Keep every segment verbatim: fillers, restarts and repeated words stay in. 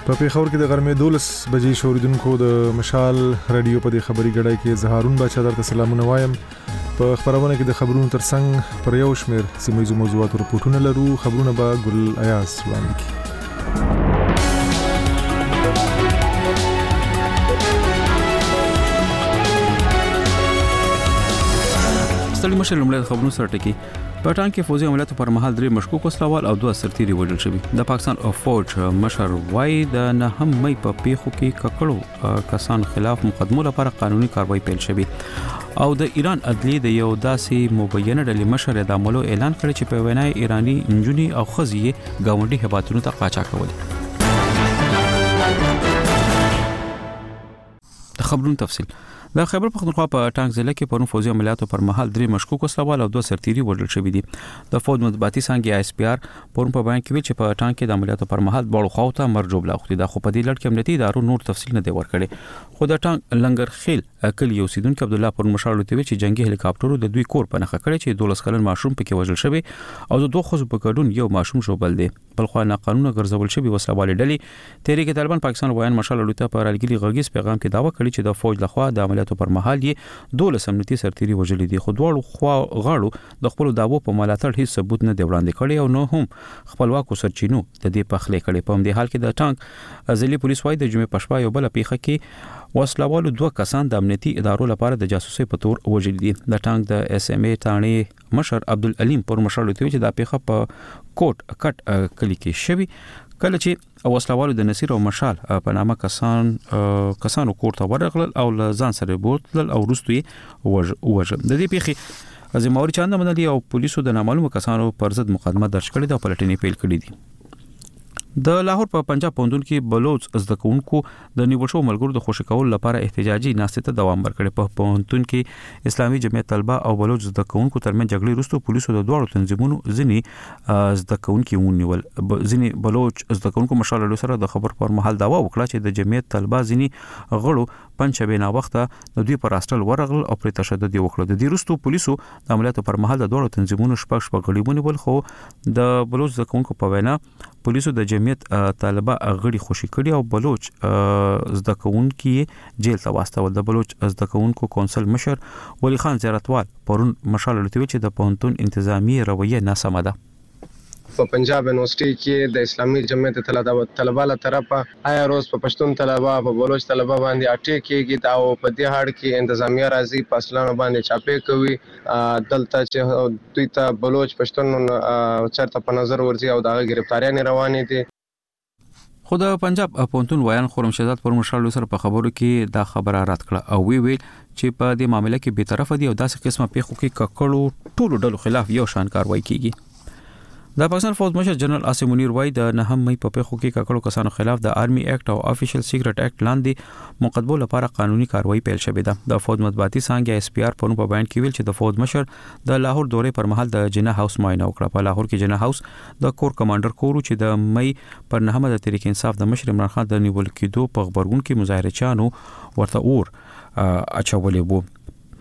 په پیښور کې د غرمې دولس بجې شوریدونکو د مشال رادیو په دې خبري غړای کې زهارون بچا درته سلامونه وایم. په خبرونه کې د خبرونو ترڅنګ پر یو شمیر سیمه موضوعاتو رپورټونه لرو. خبرونه به ګل ایاز وړاندې کړي. ستړي مشر لمړی خبرونه سره ټکی. په ټانک کې فوزي عملیاتو پر مهال درې مشکوک وسلوال او دوه سرتیري وژل شوي. د پاکستان او فوج مشر وای د نهم مې په پیښو کې ککړو کسان خلاف مقدمو لپاره قانوني کاروایی پیل شوي او د ایران عدلیه د یو داسې مبینه ډلې مشر د عملو اعلان کړی چې په وینای ایرانی انجونی او خزي گاونډي هیوادونو ته قاچاق کول. د خبرونو تفصیل. د خیبر پختونخوا په ټانک ضلع کې پرون فوزي عملیاتو پر مهال درې مشکوک وسلوال او دوه سرتیري وژل شوي دي. د فوج مطبوعاتي څانګې آی اس پی آر پرون په بیان کې ویل چې په ټانک کې د عملیاتو پر مهال دواړو خواو ته مرجوب لاغتي ده، خو په دې لړ کې امنیتي ادارو نور تفصیل نه دی ورکړی. خو د ټانک لنګر خیل کلی یو سیدونکو عبد الله پرون مشال لوي چې جنگي هلیکاپټرو د دوی کور په نخښه کړی چې دولس کلن ماشوم پکې وژل شوی او د دوه خزو په ګډون یو ماشوم شوبل دی. بلخو نه قانون ګرځول شوی وسلوال ډلې تحریک طالبان پاکستان وایي مشال لوي ته پر الګلی غږیز پیغام کې داوا کړی چې د فوج لخوا د عملیاتو پر مهال یې دولس امنیتي سرتیري وژل دي، خو دواړو خوا غاړو د خپل داوو په ملاتړ هیڅ ثبوت نه دی وړاندې کړی او نه هم خپلواکو سرچینو د دې پخلې کړي. په همدې حال کې د ټانک ځلې پولیس وايي د جمعې پښپا یو بل پیښه کې وسلوالو دوه کسان د امنیتي ادارو لپاره د جاسوسي په تور وژل دي. د ټانک د اس ام ای ټانې مشر عبدالعلیم پر مشر لوي چې د پیښه په کوټ کټ کلی کې شوی کله چې وسلوالو د نصیر او مشال په نامه کسان کسانو کور ته ورغلل او ځان سره بوتل او وروستي وژل. د دې پیښې ازموري چاند منلي او پولیسو د نامعلومه کسانو پر ضد مقدمه درج کړې ده او پلټنې پیل کړې دي. د لاهور په پنجاب پوندون کې بلوچ زده کوونکو د نیول شو ملګرو د خوشی کول لپاره احتجاجي ناستې ته دوام ورکړي. په پوندون کې اسلامي جمعیت طلبه او بلوچ زده کوونکو ترمن جګړې وروسته پولیسو د دوه تنظیمونو ځنی زده کوونکو ونیول. ځنی بلوچ زده کوونکو مشال له سره د خبر پر مهال داوا وکړه چې د جمعیت طلبه ځنی غړو پنځه بنا وخت د دوی پر راستل ورغل او پر تشدد وکړه. د دې وروسته پولیسو د عملیاتو پر مهال د دوه تنظیمونو شپږ شپږ غړي ونیول، خو د بلوچ زده کوونکو په وینا پولیسو د جمعیت طالبه غړي خوشي کړي او بلوچ زده کوونکو جیل ته واستول. د بلوچ زده کوونکو کونسل مشر ولی خان زیارتوال پرون مشال لوي چې د پونتون انتظامی رویه ناسمه ده. په پنجاب یونیورسيټي کې د اسلامي جمعیت طلبه له طرفه آیا روز په پښتون طلبه په بلوچ طلبه باندې اټیک کېږي او په دې هړ کې انتظامیه راځي په اصلانو باندې چاپې کوي دلته چې دوی ته بلوچ پښتون چرته په نظر ورځي او دغه گرفتاریان روانې دي. خو د پنجاب پونتون وایان خورم شهزاد پر مشال سره په خبرو کې دا خبره رات کړه او وی ویل چې په دې معاملې کې به طرفه دي او داسې قسمه پیښو کې ککړو ټولو ډلو خلاف یو شان کاروایی کیږي. د پاکستان فوج مشر جنرال عاصم منیر وای د نهم مې په پیښو کې ککړو کسانو خلاف د آرمي ایکټ او افیشل سیکرټ ایکټ لاندې مقدمو لپاره قانوني کاروایی پیل شوې ده. د فوج مطبوعاتي څانګې اس پی آر په بیان کې ویل چې د فوج مشر د لاهور دورې پر مهال د جنا هاوس معاینه وکړه. په لاهور کې جنا هاوس د کور کمانډر کورو چې د مې پر نهمه د تحریک انصاف د مشر عمران خان د نیول کېدو په خبرګون کې مظاهرچیانو ورته اور اچولې وو.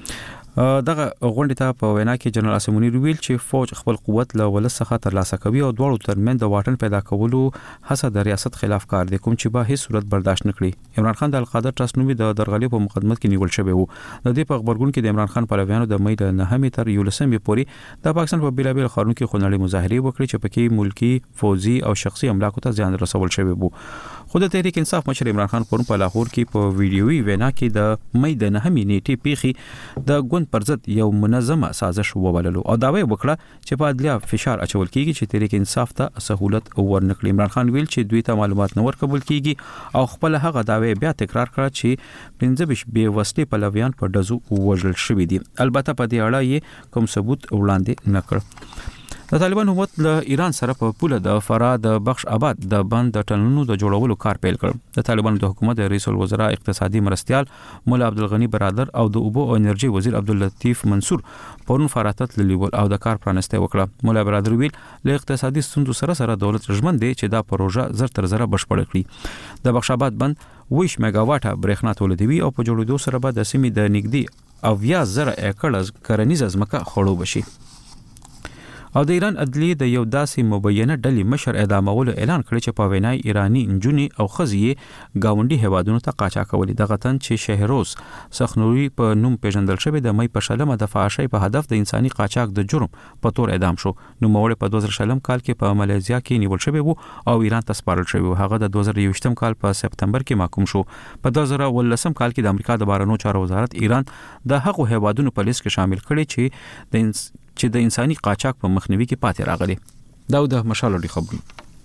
دغه غونډه ته په وینا کې جنرال عاصم منیر ویل چې فوج خپل قوت له ولس څخه ترلاسه کوي او دواړو ترمن د واټن پیدا کولو هڅه د ریاست خلاف کار دی کوم چې به هیڅ صورت برداشت نکړي. عمران خان د القادر ټرست نومي د درغلي په مقدمت کې نیول شوی وو. د دې په خبرګون کې د عمران خان پلویانو د مې د نهمې تر یولسمې پورې د پاکستان په بیلابل خارونو کې خونړۍ مظاهره وکړي چې پکې ملکی فوجي او شخصي املاکو ته زیان رسول شوی وو. خو د تحریک انصاف مشر عمران خان پرون په لاهور کې په ویډیويي وینا کې د مې د نهمې نیټې پیخي د ګوند پر ضد یو منظمه سازش وبللو او داوی وکړه چې په عدلیه فشار اچول کیږي چې تحریک انصاف ته سہولت ورنکړي. عمران خان ویل چې دوی ته معلومات نه ورکول کیږي او خپل هغه داوی بیا تکرار کړ چې پنځه بش بے وسلې پلویان په دزو وژل شوی دي. البته په دې اړه یې کوم ثبوت وړاندې نه کړ. د طالبان حکومت له ایران سره په پوله د فراه د بخش آباد د بند د ټنلونو د جوړولو کار پیل کړ. د طالبانو د حکومت رئیس الوزرا اقتصادي مرستيال مولا عبدالغنی برادر او د اوبو او انرژي وزیر عبداللطیف منصور پرون فراه ته تللی او د کار پرانسته وکړه. مولا برادر ویل له اقتصادي ستونزو سره سره دولت رجمن دی چې دا پروژه زر تر زره بشپړ کړي. د بخش آباد بند ویش میگاواټه برېښنا تولیدوي او په جوړېدو سره به د سیمې د نږدې او یا زره ایکړ کرنیزه ځمکه خړوب شي. او د ایران عدلیه د یو داسې مبینه ډلې مشر اعدامولو اعلان کړی چې په وینای ایرانی انجونی او خزیه گاونډي هوادونو ته قاچاقولي دغه تن چې شهروز سخنوري په نوم پیژندل شوی د مې په شلمه د فحاشۍ په هدف د انساني قاچاق د جرم په تور اعدام شو. نو موړ په دوه زره شلم کال کې په ملایزیا کې نیول شوی وو او ایران ته سپارل شوی وو. هغه د دوه زره یوویشتم کال په سپتمبر کې محکوم شو. په دوه زره ولسم کال کې د امریکا د بهرنیو چارو وزارت ایران د هغو هوادونو په لیست کې شامل کړي چې د چې د انساني قاچاق په مخنیوي کې پاتې راغلي. دا د مشال لري خبري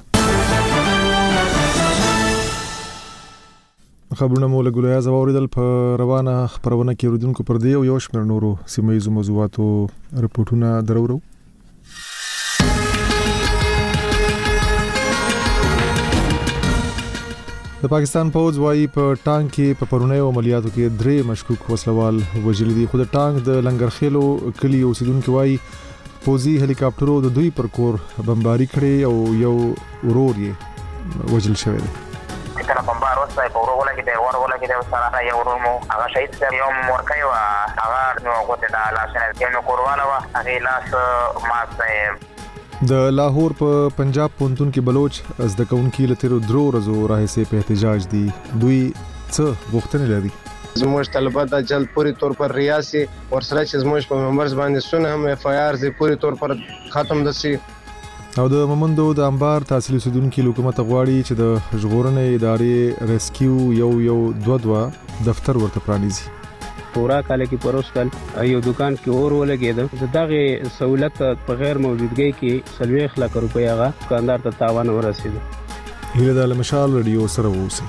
خبرونه مو له ګولیا زووریدل په روانه خبرونه کې رودونکو پر دی او یو شمېر نورو سیمایي موضوعاتو رپورټونه درورو. د پاکستان پوز وايي په ټانک کې په پرونیو عملیاتو کې درې مشکوک وسلوال وژل دي. خو د ټانک د لنګرخېلو کلی اوسیدونکو وايي پوزي هلیکاپټرو د دوی پر کور بمباري کړي او یو ورور یې وژل شوی دی. کله بمبار وسای په ورو ولګي د ور ولګي د سره یو ورور مو هغه شهید سره یو مورکای وا هغه نو کوته د لاسنه کې نو کورواله وا هغه لاس ماسه. د لاهور په پنجاب پونتون کې بلوچ از د کونکي لتیرو درو ورځو راهیسې په احتجاج دي. دوی څه غوښتنې لري؟ زموږ طلبه د جلد پوری طور پر ریاسي ورسره چې زموږ په ممبرز باندې سونه هم اف آی آر زی پوری طور پر ختم دسي. او د مومندو د انبار تحصیل سودونکو حکومت غواړي چې د ژغورنې ادارې ریسکیو یو یو دوه دوه دفتر ورته پرانیزي. پورا کال کې پروس کال یو دکان کې اور ولګید. دغه سہولت په غیر موجودګۍ کې سلويخ لک روپیا هغه دکاندار ته تاوان ورسید. هله د مشال رادیو سره ووسی.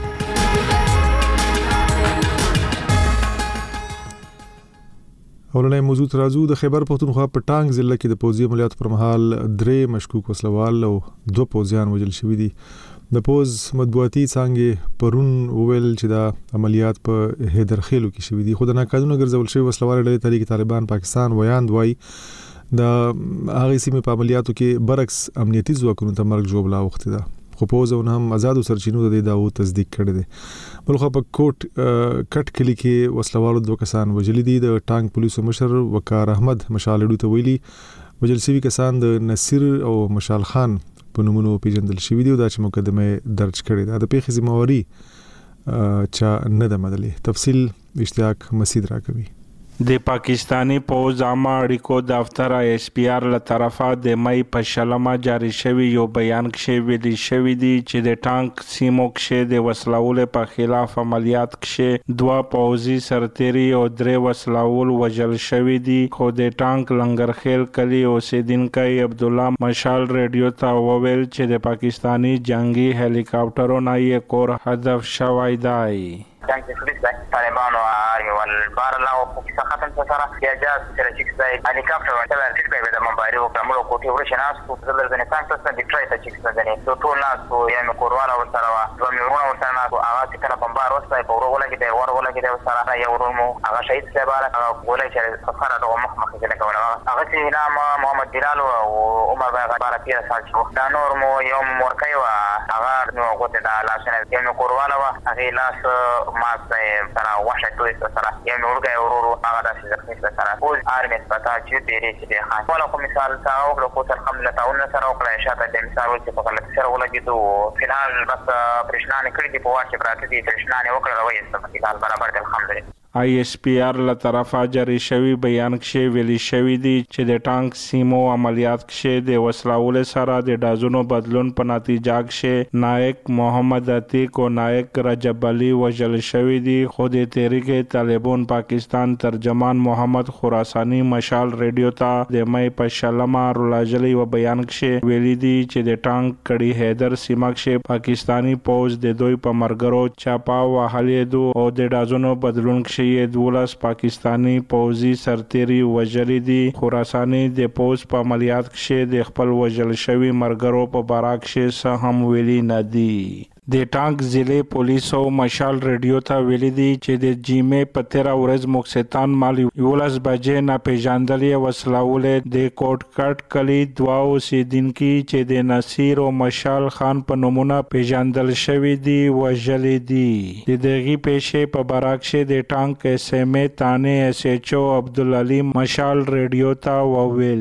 اولنې موضوع ترازو د خیبر پختونخوا په ټانګ ضلع کې د پوځي عملیاتو پر مهال درې مشکوک وسلوال او دوه پوځیان وژل شوي دي. د پوز مطبوعاتي څنګه پرون وویل چې دا عملیات په هیدرخیلو کې شوي دي. خو د ناقانونه ګرځول شوی وسلوال ډلې تحریک طالبان پاکستان ویاند وای د هغه سیمې په عملیاتو کې برعکس امنیتي ځواکونو ته مرګ جوړه وخت ده. خو پوز او هم آزادو سرچینو د دې داو تصدیق کړی دی. بلخو په کوټ کټ کلی کې وسلوالو دوه کسان وژل دي. د ټانک پولیسو مشر وقار احمد مشالډو ته ویلي وژل شوي کسان د نصیر او مشال خان په نومونو پیژندل شوی دی. دا چې مقدمه درج کړې ده د پیښې ذمہواری چا نه ده منلې. تفصیل اشتیاق مسید راکوي. د پاکستانی پوز عامه اړیکو دفتر آی ایس پی آر له طرفه د مئی په شلمه جاری شوی یو بیان کې ویلي شوی دی چې د ټانک سیمو کې د وسلوال په خلاف عملیات کې دوه پوزي سرتيري او درې وسلوال وژل شوی دي. خو د ټانک لنګرخیل کلی اوسیدونکو عبد الله مشال رادیو ته وویل چې د پاکستانی جنگي هلیکاپټرو نه یې کور هدف شوی دی. كان في سويس طالبان والبار لا وفي ختم سفرة يا جاز ترى زي هليكوبتر تبع تلقى بدأ منباري وكملوا كوتي ورش ناس وزلر زني كان تصل ديترويت تشيكس زني طول ناس ويعني كوروالا وسروا وميرونا وسروا ناس وأغاد كنا بمبار وسط يبورو ولا كده ور ولا كده وسروا يورمو أغاد شهيد سبارة أغاد ولا شيء سفرة ده ومخ مخ كده كونا أغاد هنا محمد دلال وعمر بارة فيها سالشو ده نورمو يوم مركي وأغاد نو قلت ده لاشنا يوم كوروالا وأغاد لاس ما سره واشه توي سره یو نورګي ورورو هغه داسې ځکه سره پوز ارمس پتا چې ډېرې چې خان ولا کوم مثال تاسو او کو تر حمله تاونه سره او کله شاته د مثال چې په کله سره ولګیدو فلحال بس پرشنانه کړی دی په واشه پراته دي پرشنانه وکړه وایي چې مثال برابر د الحمدلله. آی ایس پی آر له طرفه جاری شوی بیان کې ویلي شوی دی چې د ټانک سیمو عملیات کې د وسلوال سره د دازونو بدلون په نتیجه کې نائک محمد عتیق او نائک رجب علي وژل شوی دی. خو د تحریک طالبان پاکستان ترجمان محمد خراسانی مشال رادیو ته د مې په شلمه رولاجلی و بیان کې ویلي دی چې د ټانک کړي حیدر سیمه کې پاکستانی پوز د دوی په مرګرو چاپا وهلې دو او د دازونو بدلون کې یې دولس پاکستانی پوځي سرتيري وژلي دي. خراساني د پوز په عملیات کې د خپل وژل شوی مرګرو په باره کې څه هم ویلي نه دي. د ټانک ضلع پولیسو مشال رادیو ته ویلي دي چې د جیمې په تیره ورځ مکستان مال یولس بجې ناپېژندلې وسلوال د کوټ کټ کلي دوه اوسیدونکي چې د نصیر او مشال خان په نومونه پیژندل شوي دي وژلي دي. د دغې پیښې په باره کې د ټانک اس ایم ای تانه اس ایچ او عبدالعلی مشال رادیو ته وویل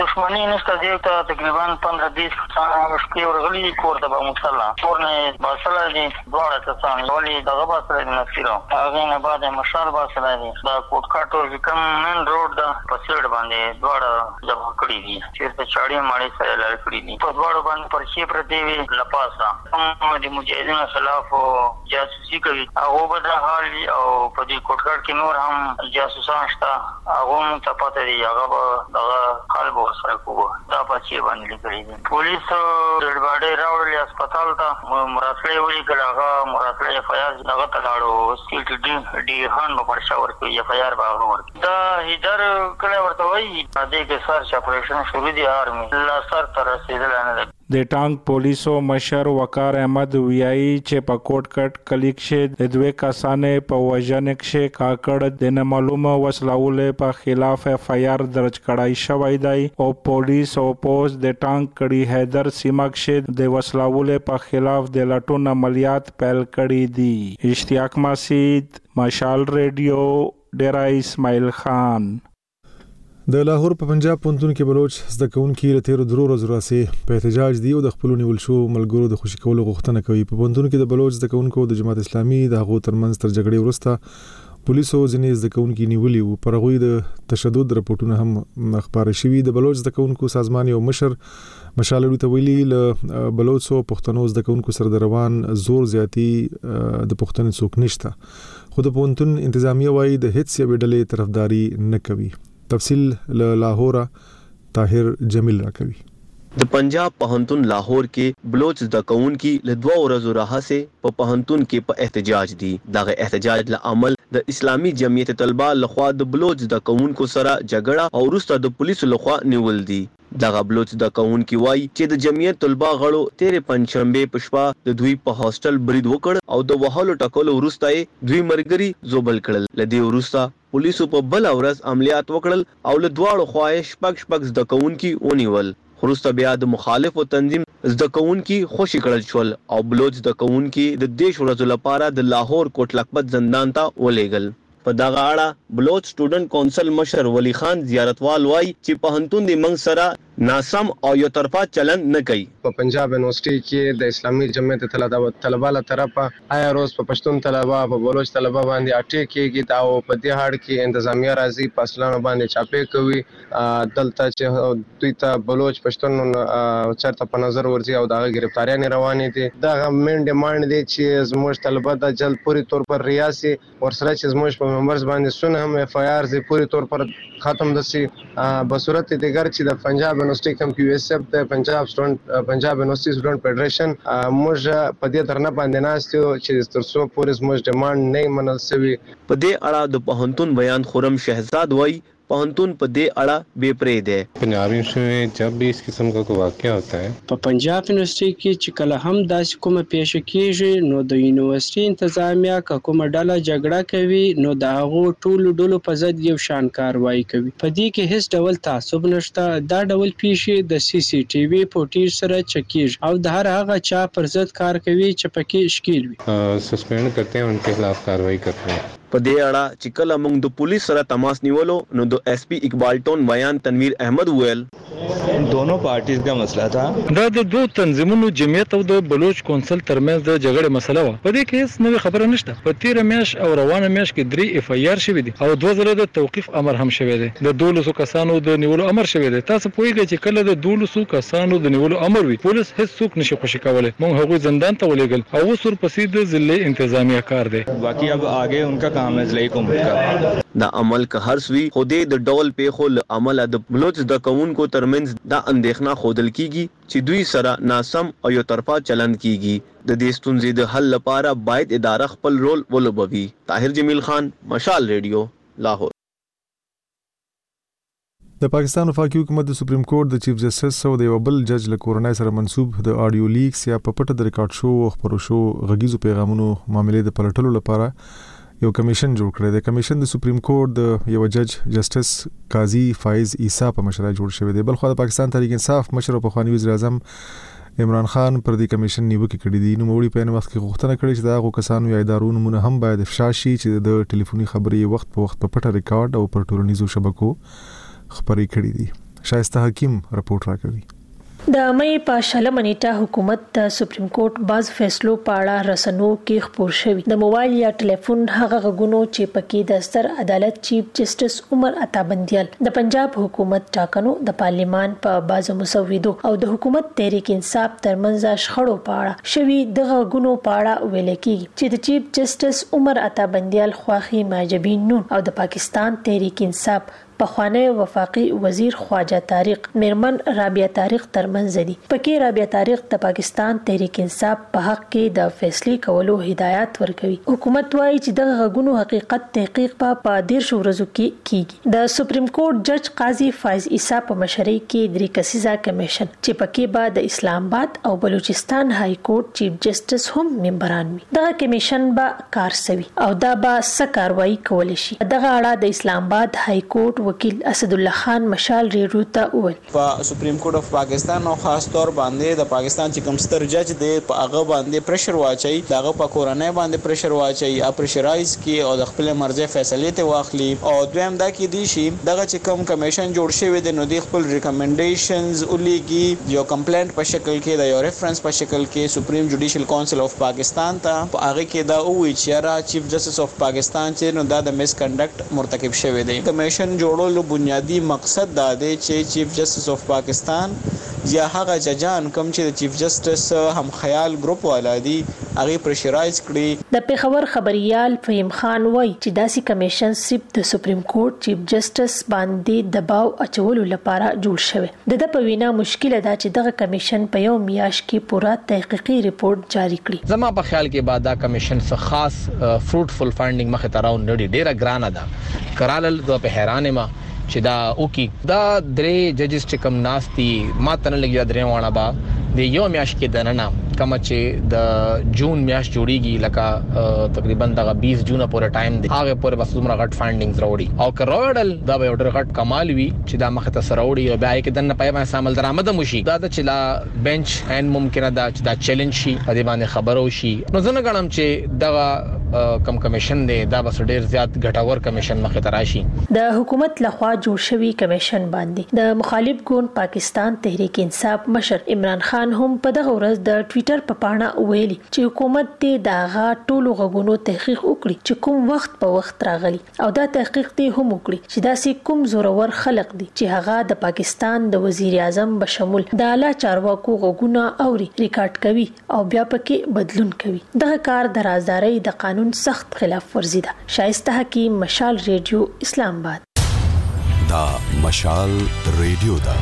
دشمنی نشته دی ته تقریبا پندرہ بیس کسان شپې ورغلي کور ته به مصلا کور نه باسله دي دواړه کسان ولې دغه باسله دي نصیرو هغه نه بعد مشال باسله دي دا کوټ کاټو کوم من روډ دا په سیډ باندې دواړه جمع کړی دي چې ته چاړي ماړي سره لار کړی دي په دواړو باندې پرچې پر دی وی لپاسا هم د مجاهدینو خلاف جاسوسي کوي هغه به د حال او په دې کوټ کاټ کې نور هم جاسوسان شته هغه هم ته پته دی هغه دغه قلب سره کوو دا پچې باندې لیکلي دي پولیس ډېر باندې راوړل هسپتال ته مراتلې وی کړه هغه مراتلې فیاض دغه تلاړو سټ ډي ډي هان په پرشا ورکوي یا فیار باغ ورکوي دا هیدر کله ورته وایي دې کې سر اپریشن شروع دي آرمي لا سر تر رسیدل نه د ټانک پولیسو مشر وقار احمد ویایي چې په کوټ کټ کلیک شه د دوه کسانې په وژنې کې کاکړ د نه معلومه وسلواله په خلاف اف آی آر درج کړای شوی دی او پولیس او پوس د ټانک کړي حیدر سیمک شه د وسلواله په خلاف د لټون عملیات پیل کړي دي اشتیاق مسید مشال ریډیو ډیرا اسماعیل خان د لاهور په پنجاب پونتون کې بلوچ زده کوونکي له تیرو درو ورځو راځي په احتجاج دی او د خپل نیول شو ملګرو د خوشی کولو غوښتنه کوي په پونتون کې د بلوچ زده کوونکو د جماعت اسلامي د هغو ترمنځ تر جګړې وروسته پولیسو ځینې زده کوونکي نیولي وو پر هغوی د تشدد رپورټونه هم خبره شوي د بلوچ زده کوونکو سازمان یو مشر مشال ته ویلي له بلوچو پښتنو زده کوونکو سره د روان زور زیاتی د پښتنو څوک نشته خو د پونتون انتظامیه وايي د هیڅ یوې ډلې طرفداري نه کوي تفصیل له لاهور طاهر جمیل راکوي د پنجاب پهنتون لاهور کې بلوچ زده کوونکي له دوه ورځو راهسه په پهنتون کې په احتجاج دي دغه احتجاج له عمل د اسلامي جمعیت طلبه لخوا د بلوچ زده کوونکو سره جګړه او وروسته د پولیسو لخوا نیول دي دغه بلوچ زده کوونکي وایي چې د جمعیت طلبه غړو تیرې پنځشنبه په شپه د دوی په هاستل برید وکړ او د وهلو ټکولو وروسته دوی مرګري زوبل کړل لدی وروسته پولیسو په بل ورځ عملیات وکړل او له دواړو خواهش شپږ شپږ زده کوونکي ونیول وروسته بیا د مخالفو تنظیم زده کوونکي خوشي کړل شول او بلوچ زده کوونکي د دیش ورځو لپاره د لاهور کوټ لکبت زندان ته ولېګل په دغه اړه بلوچ سټوډنټ کونسل مشر ولی خان زیارتوال وای چې په هنتون د منګ سره ناسم او یو طرفه چلن نه کوي په پنجاب یونیورسيټي کې د اسلامي جمعیت طلبه له طرفه آیا روز په پښتون طلبه په بلوچ طلبه باندې اټیک کېږي او په دې هړ کې انتظامیه راځي پاسلانو باندې چاپې کوي دلته چې دوی ته بلوچ پښتون چرته په نظر ورځي او دغه گرفتاریان روانې دي دغه مین ډیماند دي چې زموږ طلبه د جلد پوری طور پر ریاسي ورسره چې زموږ په ممبرز باندې سن هم اف آی آر زی پوری طور پر ختم دسي بصورت دیگر چې د پنجاب یونیورسيټي کم کیو ایس اف د پنجاب سټوډنټ پنجاب یونیورسيټي سټوډنټ فدریشن موږ په دې درنه باندې ناستو چې ترڅو پولیس موږ ډیماند نه منل سوي په دې اړه د پهنتون بیان خرم شهزاد وای پهنتون په دې اړه بے پرې ده پنجاب یونیورسيټي में जब भी इस किस्म का कोई वाकया होता है په پنجاب یونیورسيټي کې چې کله هم داسې کومه پیښه کیږي نو د یونیورسيټي انتظامیه کومه ډله جګړه کوي نو د هغه ټولو ډلو په ضد یو شان کاروایی کوي په دې کې هیڅ ډول تعصب نشته دا ډول پیښې د سی سی ټي وي فوټیج سره چکیږي او د هر هغه چا پر ضد کار کوي چې پکې شکیل وي سسپینډ کرتے ہیں उनके खिलाफ कार्रवाई करते हैं په دې اړه چې کله موږ د پولیس سره تماس نیولو نو د ایس پی اقبال ټون بیان تنویر احمد ویل दोनों पार्टीज का मसला था دا د دوه تنظیمونو جمعیت او د بلوچ کونسل ترمنځ د جګړې مسله و په دې کې هیڅ نوې خبره نشته په تیر میاش او روانه میاش کې درې اف آی آر شوې دي او دوه ځله د توقيف امر هم شوی دی د دولسو کسانو د نیولو امر شوی دی تاسو پوهیږئ چې کله د دولسو کسانو د نیولو امر وي پولیس هیڅ څوک نشي خوشی کولای موږ هغوی زندان ته ولېګل او اوس ورپسې د ضلع انتظامیه کار دی باقي अब आगे उनका काम है ضلعي کوم دا عمل که هر سوي خو د ډول پیښو له عمله د بلوچ د کوونکو ترمنځ دا اندېښنه خودل کیږي چې دوی سره ناسم او یو طرفه چلند کیږي د دې ستونزې د حل لپاره باید اداره خپل رول ولوبوي طاهر جمیل خان مشال ریډیو لاهور د پاکستان وفاقي حکومت د سپریم کورټ د چیف جسټس او د یو بل جج له کورنۍ سره منسوب د اډیو لیکس یا په پټه د ریکارډ شو او خبرو شو غږیزو پیغامونو معاملې د پلټلو لپاره یو کمیشن جوړ کړی دی کمیشن د سپریم کورټ د یو جج جسټس قاضي فایز عیسی په مشرۍ جوړ شوی دی بلخو د پاکستان تحریک انصاف مشر او پخوانی وزیر اعظم عمران خان پر دې کمیشن نیوکه کړې دي نو موري په وخت کې غوښتنه کړې چې دا غو کسانو یا ادارو نمونه هم باید افشا شي چې د ټلیفوني خبرې وخت په وخت په پټه ریکارډ او پر ټولنیزو شبکو خبرې کړې دي شایسته حکیم رپورټ راکوي. د مې په شلمه نیټه حکومت د سپریم کورټ باز فیصلو په اړه رسنو کې خبر شوی. د موبایل یا ټلیفون هغه غږونو چې پکې د ستر عدالت چیف جسټس عمر عطا بندیال د پنجاب حکومت ټاکنو د پارلیمان په بازو مسودو او د حکومت تحریک انصاف ترمنځ شخړو په اړه شوی د غږونو په اړه ویل کیږي چې د چیف جسټس عمر عطا بندیال خواخي ماجبین نون او د پاکستان تحریک انصاف پخوانی وفاقي وزیر خواجه طارق میرمن رابعه طارق ترمنځ دي. پکې رابعه طارق د پاکستان تحریک انصاف په حق کې د فیصلې کولو هدایت ورکوي. حکومت وايي چې د غږونو حقیقت تحقیق په دیر شو ورځو کې کیږي. د سپریم کورټ جج قاضي فایز عیسی په مشرۍ کې درې کسیزه کمیشن چې پکې به د اسلام آباد او بلوچستان های کورټ چیف جسټس هم ممبران وي. دغه کمیشن به کار کوي او دا به څه کاروایی کولی شي. دغه اړه د اسلام آباد های کورټ وکیل اسد الله خان مشال ریډیو ته وویل په سپریم کورټ اف پاکستان او خاص طور باندې د پاکستان چې کوم ستر جج دی په هغه باندې پریشر واچي، دغه په کورنۍ باندې پریشر واچي، یا پریشرایز کی او د خپل مرزه فیصله ته واخلي. او دویم دا کې دی شي دغه چې کوم کمیشن جوړ شوی دی نو د خپل ریکمنډیشنز ولېږي یو کمپلینټ په شکل کې د یو ریفرنس په شکل کې سپریم جوډیشل کونسل اف پاکستان ته په هغه کې دا وایي چې را چیف جسټس اف پاکستان چې نو دا د میس کنډکټ مرتکب شوی دی. کمیشن جوړولو بنیادی مقصد دا دی چې چیف جسټس اف پاکستان یا هغه ججان کوم چې د چیف جسټس هم خیال ګروپ والا دي هغه پریشرایز کړي. د پیښور خبريال فهیم خان وایي چې داسې کمیشن صرف د سپریم کورټ چیف جسټس باندې دباو اچولو لپاره جوړ شوی. د د په وینا مشکل ده چې دغه کمیشن په یو میاشت کې پوره تحقیقي ریپورت جاری کړي. زما په خیال کې بعد دا کمیشن څخه خاص فروټفل فاینډینګ مخه تراو نړۍ ډیره ګرانه ده. کرالل د په حیرانه ما چې دا اوکی دا درې ججز چې کوم ناستي ما تنه لګي درې وانه با د یو میاش کې دننه کوم چې د جون میاش جوړیږي لکه تقریبا دغه بیس جون پورې ټایم دی هغه پورې بس دومره غټ فاینډینګز راوړي او کروډل دا به ډېر غټ کمال وي چې دا مخه ته سراوړي او بیا کې دنه پای باندې سامل درآمد مشي دا د چلا بنچ هاند ممکنه دا چې دا چیلنج شي په دې باندې خبرو شي. نو زه نه غواړم چې دغه کم کمیشن دی دا بس ډېر زیات ګټور کمیشن مخه ته راشي. د حکومت لخوا جوړ شوی کمیشن باندې د مخالف ګوند پاکستان تحریک انصاف مشر عمران خان هم په دغه ورځ د ټوئیټر په پاڼه ویلي چې حکومت دې دغه ټولو غوونو تحقیق وکړي چې کوم وخت په وخت راغلي او دا تحقیق دې هم وکړي چې داسې کوم زورور خلق دي چې هغه د پاکستان د وزیر اعظم بشمول د اعلی چارواکو غوونه اوري ریکارډ کوي او بیا پکې بدلون کوي. دغه کار د رازدارۍ د قانون سخت خلاف ورزي ده. شایسته حکیم مشال ریډیو اسلام آباد. دا مشال ریډیو دا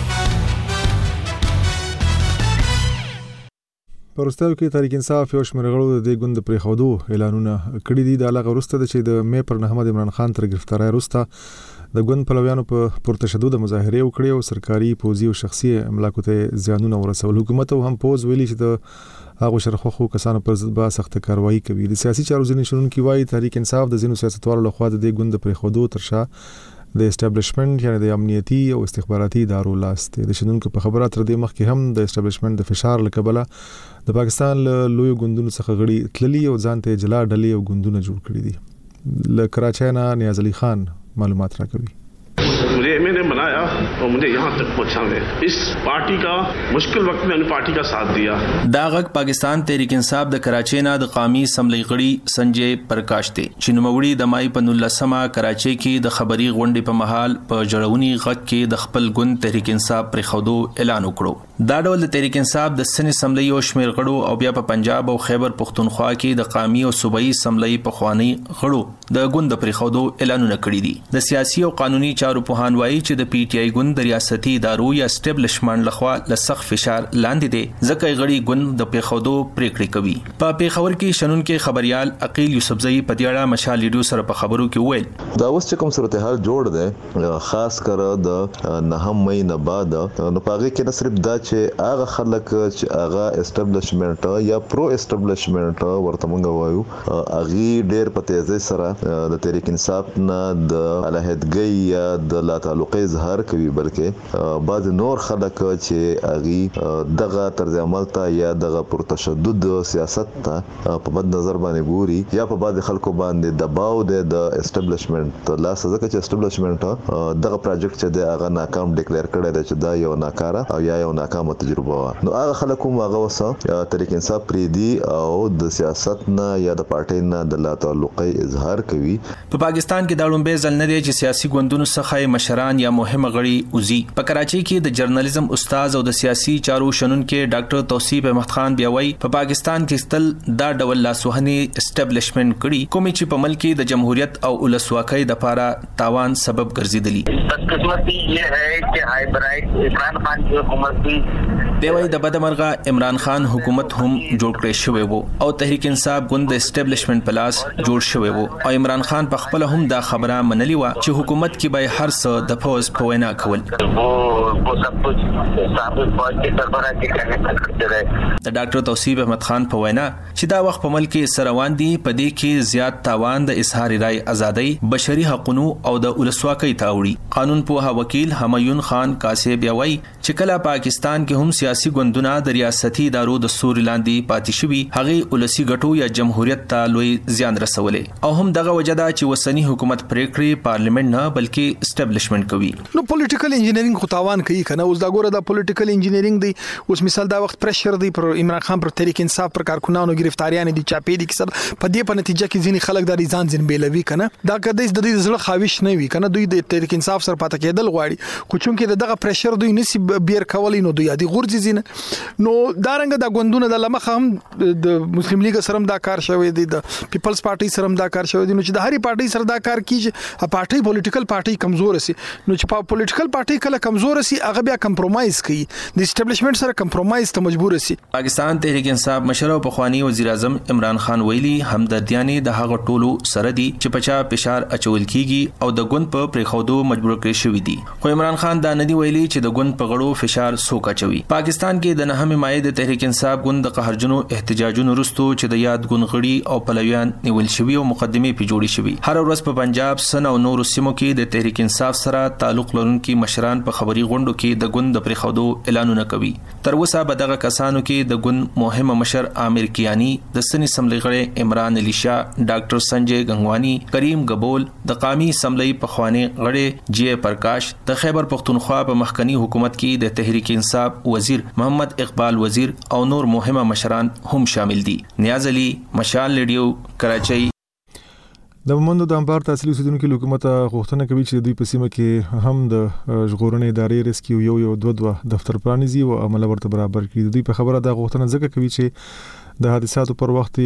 پرستاو کې تحریک انصاف یو شمېر غړو د دې ګوند پرې خودو اعلانونه کړي دي. د علاقه وروسته چې د مې پر نهمه عمران خان تر گرفتاری وروسته د ګوند پلویانو په پرتشدد مظاهره وکړي او سرکاري پوځي او شخصي املاکو ته زیانونه ورسول. حکومت هم پوز ویلي چې د هغه شرخوخو کسانو پر ضد به سخت کاروایی کوي. د سیاسي چارو ځینې شنونکي وایي تحریک انصاف د ځینو سیاستوالو لخوا د دې ګوند پرې خودو تر شا د اسټابلیشمنت یعنی د امنیتي او استخباراتي ادارو لاس دی. د شنونکو په خبره تر دې مخکې هم د اسټابلیشمنت د فشار لکبله د پاکستان له لوی ګوندونو څخه غړي تللي او ځان ته جلا ډلې او ګوندونه جوړ کړي دي. له کراچۍ نه نیاز علي خان معلومات راکوي. मुझे मैंने बनाया और मुझे यहाँ तक पहुँचा है. इस पार्टी का मुश्किल वक्त में मैंने पार्टी का साथ दिया. دا غږ پاکستان تحریک انصاف د کراچۍ نه د قومي اسمبلی غړي سنجے پرکاش دی چې نوموړي د مای په نولسمه کراچۍ کې د خبري غونډې په محل په جوړونی غږ کې د خپل ګوند تحریک انصاف پر خودو اعلان وکړو. دا ډول د تحریک انصاف د سن اسمبلی او شمیر غړو او بیا په پنجاب او خیبر پختونخوا کې د قومي او صوبایي اسمبلی په خواني غړو د ګوند پر خودو اعلانونه کړی دي. د سیاسي او قانوني چارو په هان وایي چې د پی ټی آی ګوند د ریاستي ادارو یا اسټابلیشمنت لخوا لسخ فشار لاندې دي ځکه غړي ګوند د پیښودو پریکړې کوي. په پیښور کې شنن کې خبريال عقیل یوسفزئی په دې اړه مشال ریډیو سره په خبرو کې وویل دا اوس چې کوم صورتحال جوړ دی خاص کر د نهم مې نه بعد نو پاره کې نه صرف دا چې هغه خلک چې هغه اسټابلیشمنت یا پرو اسټابلیشمنت ورته مونږ وایو اغي ډېر په تیزی سره د تحریک انصاف نه د علیحدګۍ یا د لا تعلقي اظهار اظهار کوي بلکې بعض نور خلک چې اغي دغه طرز عمل ته یا دغه پر تشدد سیاست ته په بد نظر باندې ګوري یا په بعض خلکو باندې دباو د اسټابلیشمنت لا سزا چې اسټابلیشمنت دغه پروجیکټ چې د هغه ناکام ډیکلیئر کړی دی چې دا یو ناکاره او یا یو ناکامه تجربه و. نو هغه خلکو هغه وسه تحریک انصاف پریدي او د سیاست نه یا د پارټۍ نه د لا تعلقي اظهار کوي. په پاکستان کې د لومبه ځل نه دی چې سیاسي ګوندونو څخه مشران یا مهمه غړي وزي. په کراچي کې د جرنالیزم استاد او د سیاسي چارو شنونکو ډاکټر توصیف احمد خان بیا وایي په پاکستان کې ستل دا ډول لاسوهني اسټابلیشمنت کړي کومې چې په ملک کې د جمهوریت او ولسواکۍ د لپاره تاوان سبب ګرځیدلی. بدقسمتی یہ ہے کہ ہائبرائڈ عمران خان کی حکومت بھی دی وای د بدمرغه عمران خان حکومت هم جوړ کړی شوی وو او تحریک انصاف ګوند د اسټابلیشمنت پلاس جوړ شوی وو او عمران خان په خپل هم دا خبره منلی و چې حکومت کې به هر څه د فوز په وینا کول. وہ سب کچھ ثابت فوج کے سربراہ کے کہنے پر کرتے رہے. د ډاکټر توصیف احمد خان په وینا چې دا وخت په ملک کې سروان دي په دې کې زیات تاوان د اظهار رائے ازادۍ بشري حقوقو او د ولسواکۍ تاوړي. قانون پوها وکیل همایون خان کاسب یوي چې کله پاکستان کې هم سیاسي ګوندونه د ریاستي ادارو د سوري لاندې پاتې شوي هغه ولسی ګټو یا جمهوریت ته لوی زیان رسولې او هم دغه وجدا چې وسنی حکومت پریکړې پارلیمنت نه بلکې اسټابلیشمنت کوي. نو پولیټیکل انجینیرینګ خو تاوان کوي کنه. اوس دا ګوره دا پولیټیکل انجینیرینګ دی. اوس مثال دا وخت پریشر دی پر عمران خان پر تحریک انصاف پر کارکونانو گرفتاریان دي چاپې دي کسب په دې په نتیجه کې ځینې خلک د ریزان ځین بیلوي کنه. دا کده د دې زړه خاوش نه وي کنه. دوی د تحریک انصاف سره پاتې کېدل غواړي خو چونکې دغه پریشر دوی نسی بیر کولای نو دوی دي غورځي زینه. نو دا رنګ د غوندونه د لمخه هم د مسلم لیگ سره دا کار شوی دی د پیپلز پارټي سره دا کار شوی دی. نو چې د هرې پارټي سره دا کار کیږي ا پارټي پولیټیکل پارټي کمزور سي نو چې په پولیټیکل پارټي کله کمزور سي هغه بیا کمپرمایز کوي د اسټابلیشمنت سره کمپرمایز ته مجبور سي. پاکستان تحریک انصاف مشر او پخوانی وزیر اعظم عمران خان ویلي همدردیانه د هغه ټولو سره دي چې پچا فشار اچول کیږي او د ګوند په پریخودو مجبور کړی شوی دي. خو عمران خان دا ندی ویلي چې د ګوند په غړو فشار سوکا چوي. پاکستان کې د نهم مای د تحریک انصاف ګوند د قهرجنو احتجاجونو وروسته چې د یاد ګوند غړي او پلویان نیول شوی او مقدمه پی جوړی شوی. هر ورځ په پنجاب سن او نور سیمو کې د تحریک انصاف سره تعلق لرونکي مشران په خبري غونډو کې د ګوند د پریخودو اعلانونه کوي. تر اوسه به دغه کسانو کې د ګوند مهمه مشر عامر کیانی د سنی سملې غړي عمران علی شاه ډاکټر سنجय غنگوانی کریم غبول د قومي سملې پخوانی غړي جی پرکاش د خیبر پختونخوا په مخکنی حکومت کې د تحریک انصاف وزیر محمد اقبال وزیر او نور مهمه مشران هم شامل دي. نیاز علي مشال ریډیو کراچۍ. د مومندو د امبار تحصیلي اوسیدونکو حکومت غوښتنه کوي چې دوی په سیمه کې هم د ژغورنې ادارې ریسکیو یو یو دوه دوه دفتر پرانیزي او عمل ورته برابر کړي. دوی په خبره د غوښتنه ځکه کوي چې د حادثاتو پر وخت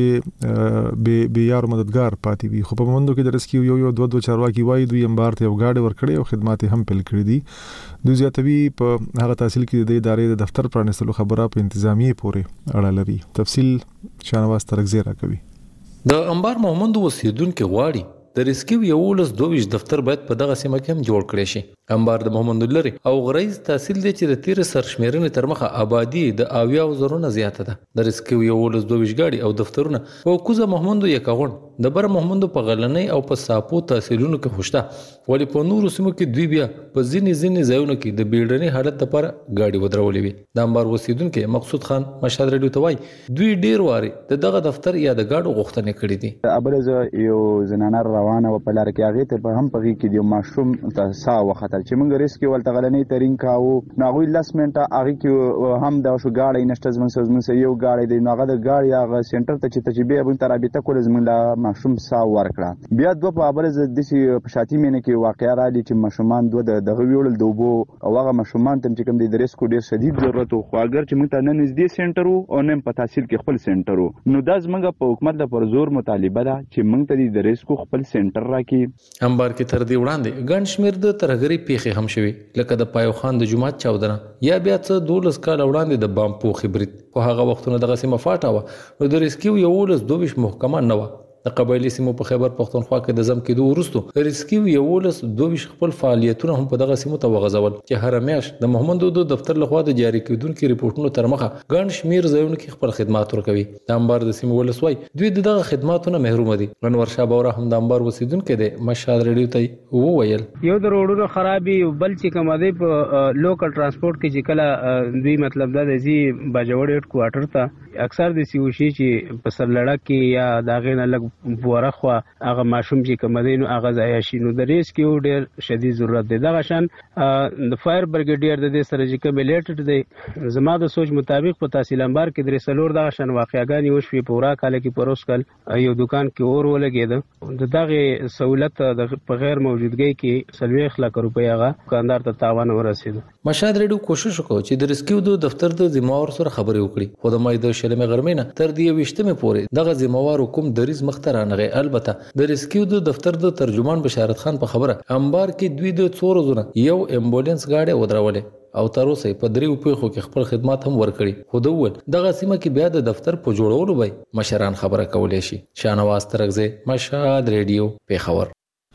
به به یار مددگار پاتې وي. خو په مومندو کې د ریسکیو یو یو دوه دوه چارواکي وایي دوی امبار ته یو گاډي ورکړي او خدمات هم پیل کړي دي. دوی زیاتوي په هغه تحصیل کې د ادارې د دفتر پرانیستلو خبره په انتظامیه پورې اړه لري. تفصیل شانواز ترغزی راکوي. د امبار مومندو اوسیدونکو غواړي د ریسکیو یولس دویش دفتر باید په دغه سیمه کې هم جوړ کړی شي. امبار د مومندو لري او غریز تحصیل دی چې د تیر سرشمیرنې تر مخه آبادی د اویا زرونه زیاته ده. د ریسکیو یولس دویش گاډي او دفترونه په کوزه مومندو یکاون د بر مومندو په غلنۍ او په ساپو تحصیلونو کې خوشته ولی په نورو سیمو کې دوی بیا په ځینې ځینې ځایونو کې د بیړني حالت لپاره گاډي ودرولې وي. د امبار اوسیدونکو مقصود خان مشهد ریډیو ته وایي دوی ډیر واري د دغه دفتر یا د گاډو غوښتنې کړې دي. ابرز یو زنانه روانه و په لار کې هغه ته په هم په کې د ماشوم تاسا وخت چې موږ ریسک ولته غلنې ترين کاو ناغوي لاس منټه هغه کې هم د شو گاډي نشته زمون سزمون یو گاډي د ناغه د گاډي هغه سنټر ته چې تجربه به ترابطه کول زمون لا ماشوم سا ورکړه. بیا دوه په ابرز د سي په شاتي مینه کې واقعیا را دي چې ماشومان دوه د دغه ویول دوبو او هغه ماشومان تم چې کوم د ریسک ډیر شدید ضرورت خو اگر چې موږ ته نه نږدې سنټر او نه په تحصیل کې خپل سنټر نو دا زمونږ په حکومت د پر زور مطالبه ده چې موږ ته د ریسک خپل سنټر راکې. امبار کې تر دې وړاندې ګڼ شمیر د ترهګری پیښې هم شوي لکه د پایو خان د جمعات چاودنه یا بیا څه دولس کال وړاندې د بام پو خبرت په هغه وختونو دغه سیمه فاټه و نو د ریسکیو یولس دویش محکمه نه و. د قبایلی سیمو په خیبر پختونخوا کې د زم کېدو وروسته ریسکیو یولس دویش خپل فعالیتونه هم په دغه سیمو ته وغځول چې هر میاشت د محمد دودو دفتر لخوا د جاری کېدونکو ریپورتونو تر مخه ګڼ شمیر ځایونو کې خپل خدمات ورکوي. د امبار د سیمو ولسوي دوی دغه خدماتونه محروم دي. انور شاه بورا هم د امبار وسیدونکو د مشهد ریډیو ته وویل یو د روډونو خرابي بل چې کوم دی په لوکل ترانسپورت کې چې کله دوی مطلب دا د زی باجوړ هډ کوارټر ته اکثر د سیوشي چې په سر لړک کې یا داغې نه لګ بوره خو هغه ماشوم چې کوم دی نو هغه ځای شي نو د ریسکیو ډېر شدید ضرورت دی دغه شان د فایر برګیډیر د دې سره چې کوم لیټډ دی زما د سوچ مطابق په تحصیل انبار کې درې سلور دغه شان واقعګانی وشوي په ورا کال کې پروس کال یو دکان کې اور ولګید د دغه سہولت د په غیر موجودګۍ کې سلويخ لک روپۍ هغه دکاندار ته تاوان ورسید. مشهد ریډیو کوشش وکړ چې د ریسکیو د دفتر د ذمہوار سره خبرې وکړي خو د مای د شلمه غرمینه تر دې وشتمه پورې دغه ذمہوار حکم دریز مخترانغه البته د ریسکیو د دفتر د ترجمان بشارت خان په خبره انبار کې دوی د څو ورځې یو امبولانس گاډي ودرولې او تر اوسه په دریو پیښو کې خپل خدمات هم ورکړي خو د ول دغه سیمه کې بیا د دفتر په جوړولو وای مشران خبره کولې شي. شانواز ترغزه مشهد ریډیو پیښور.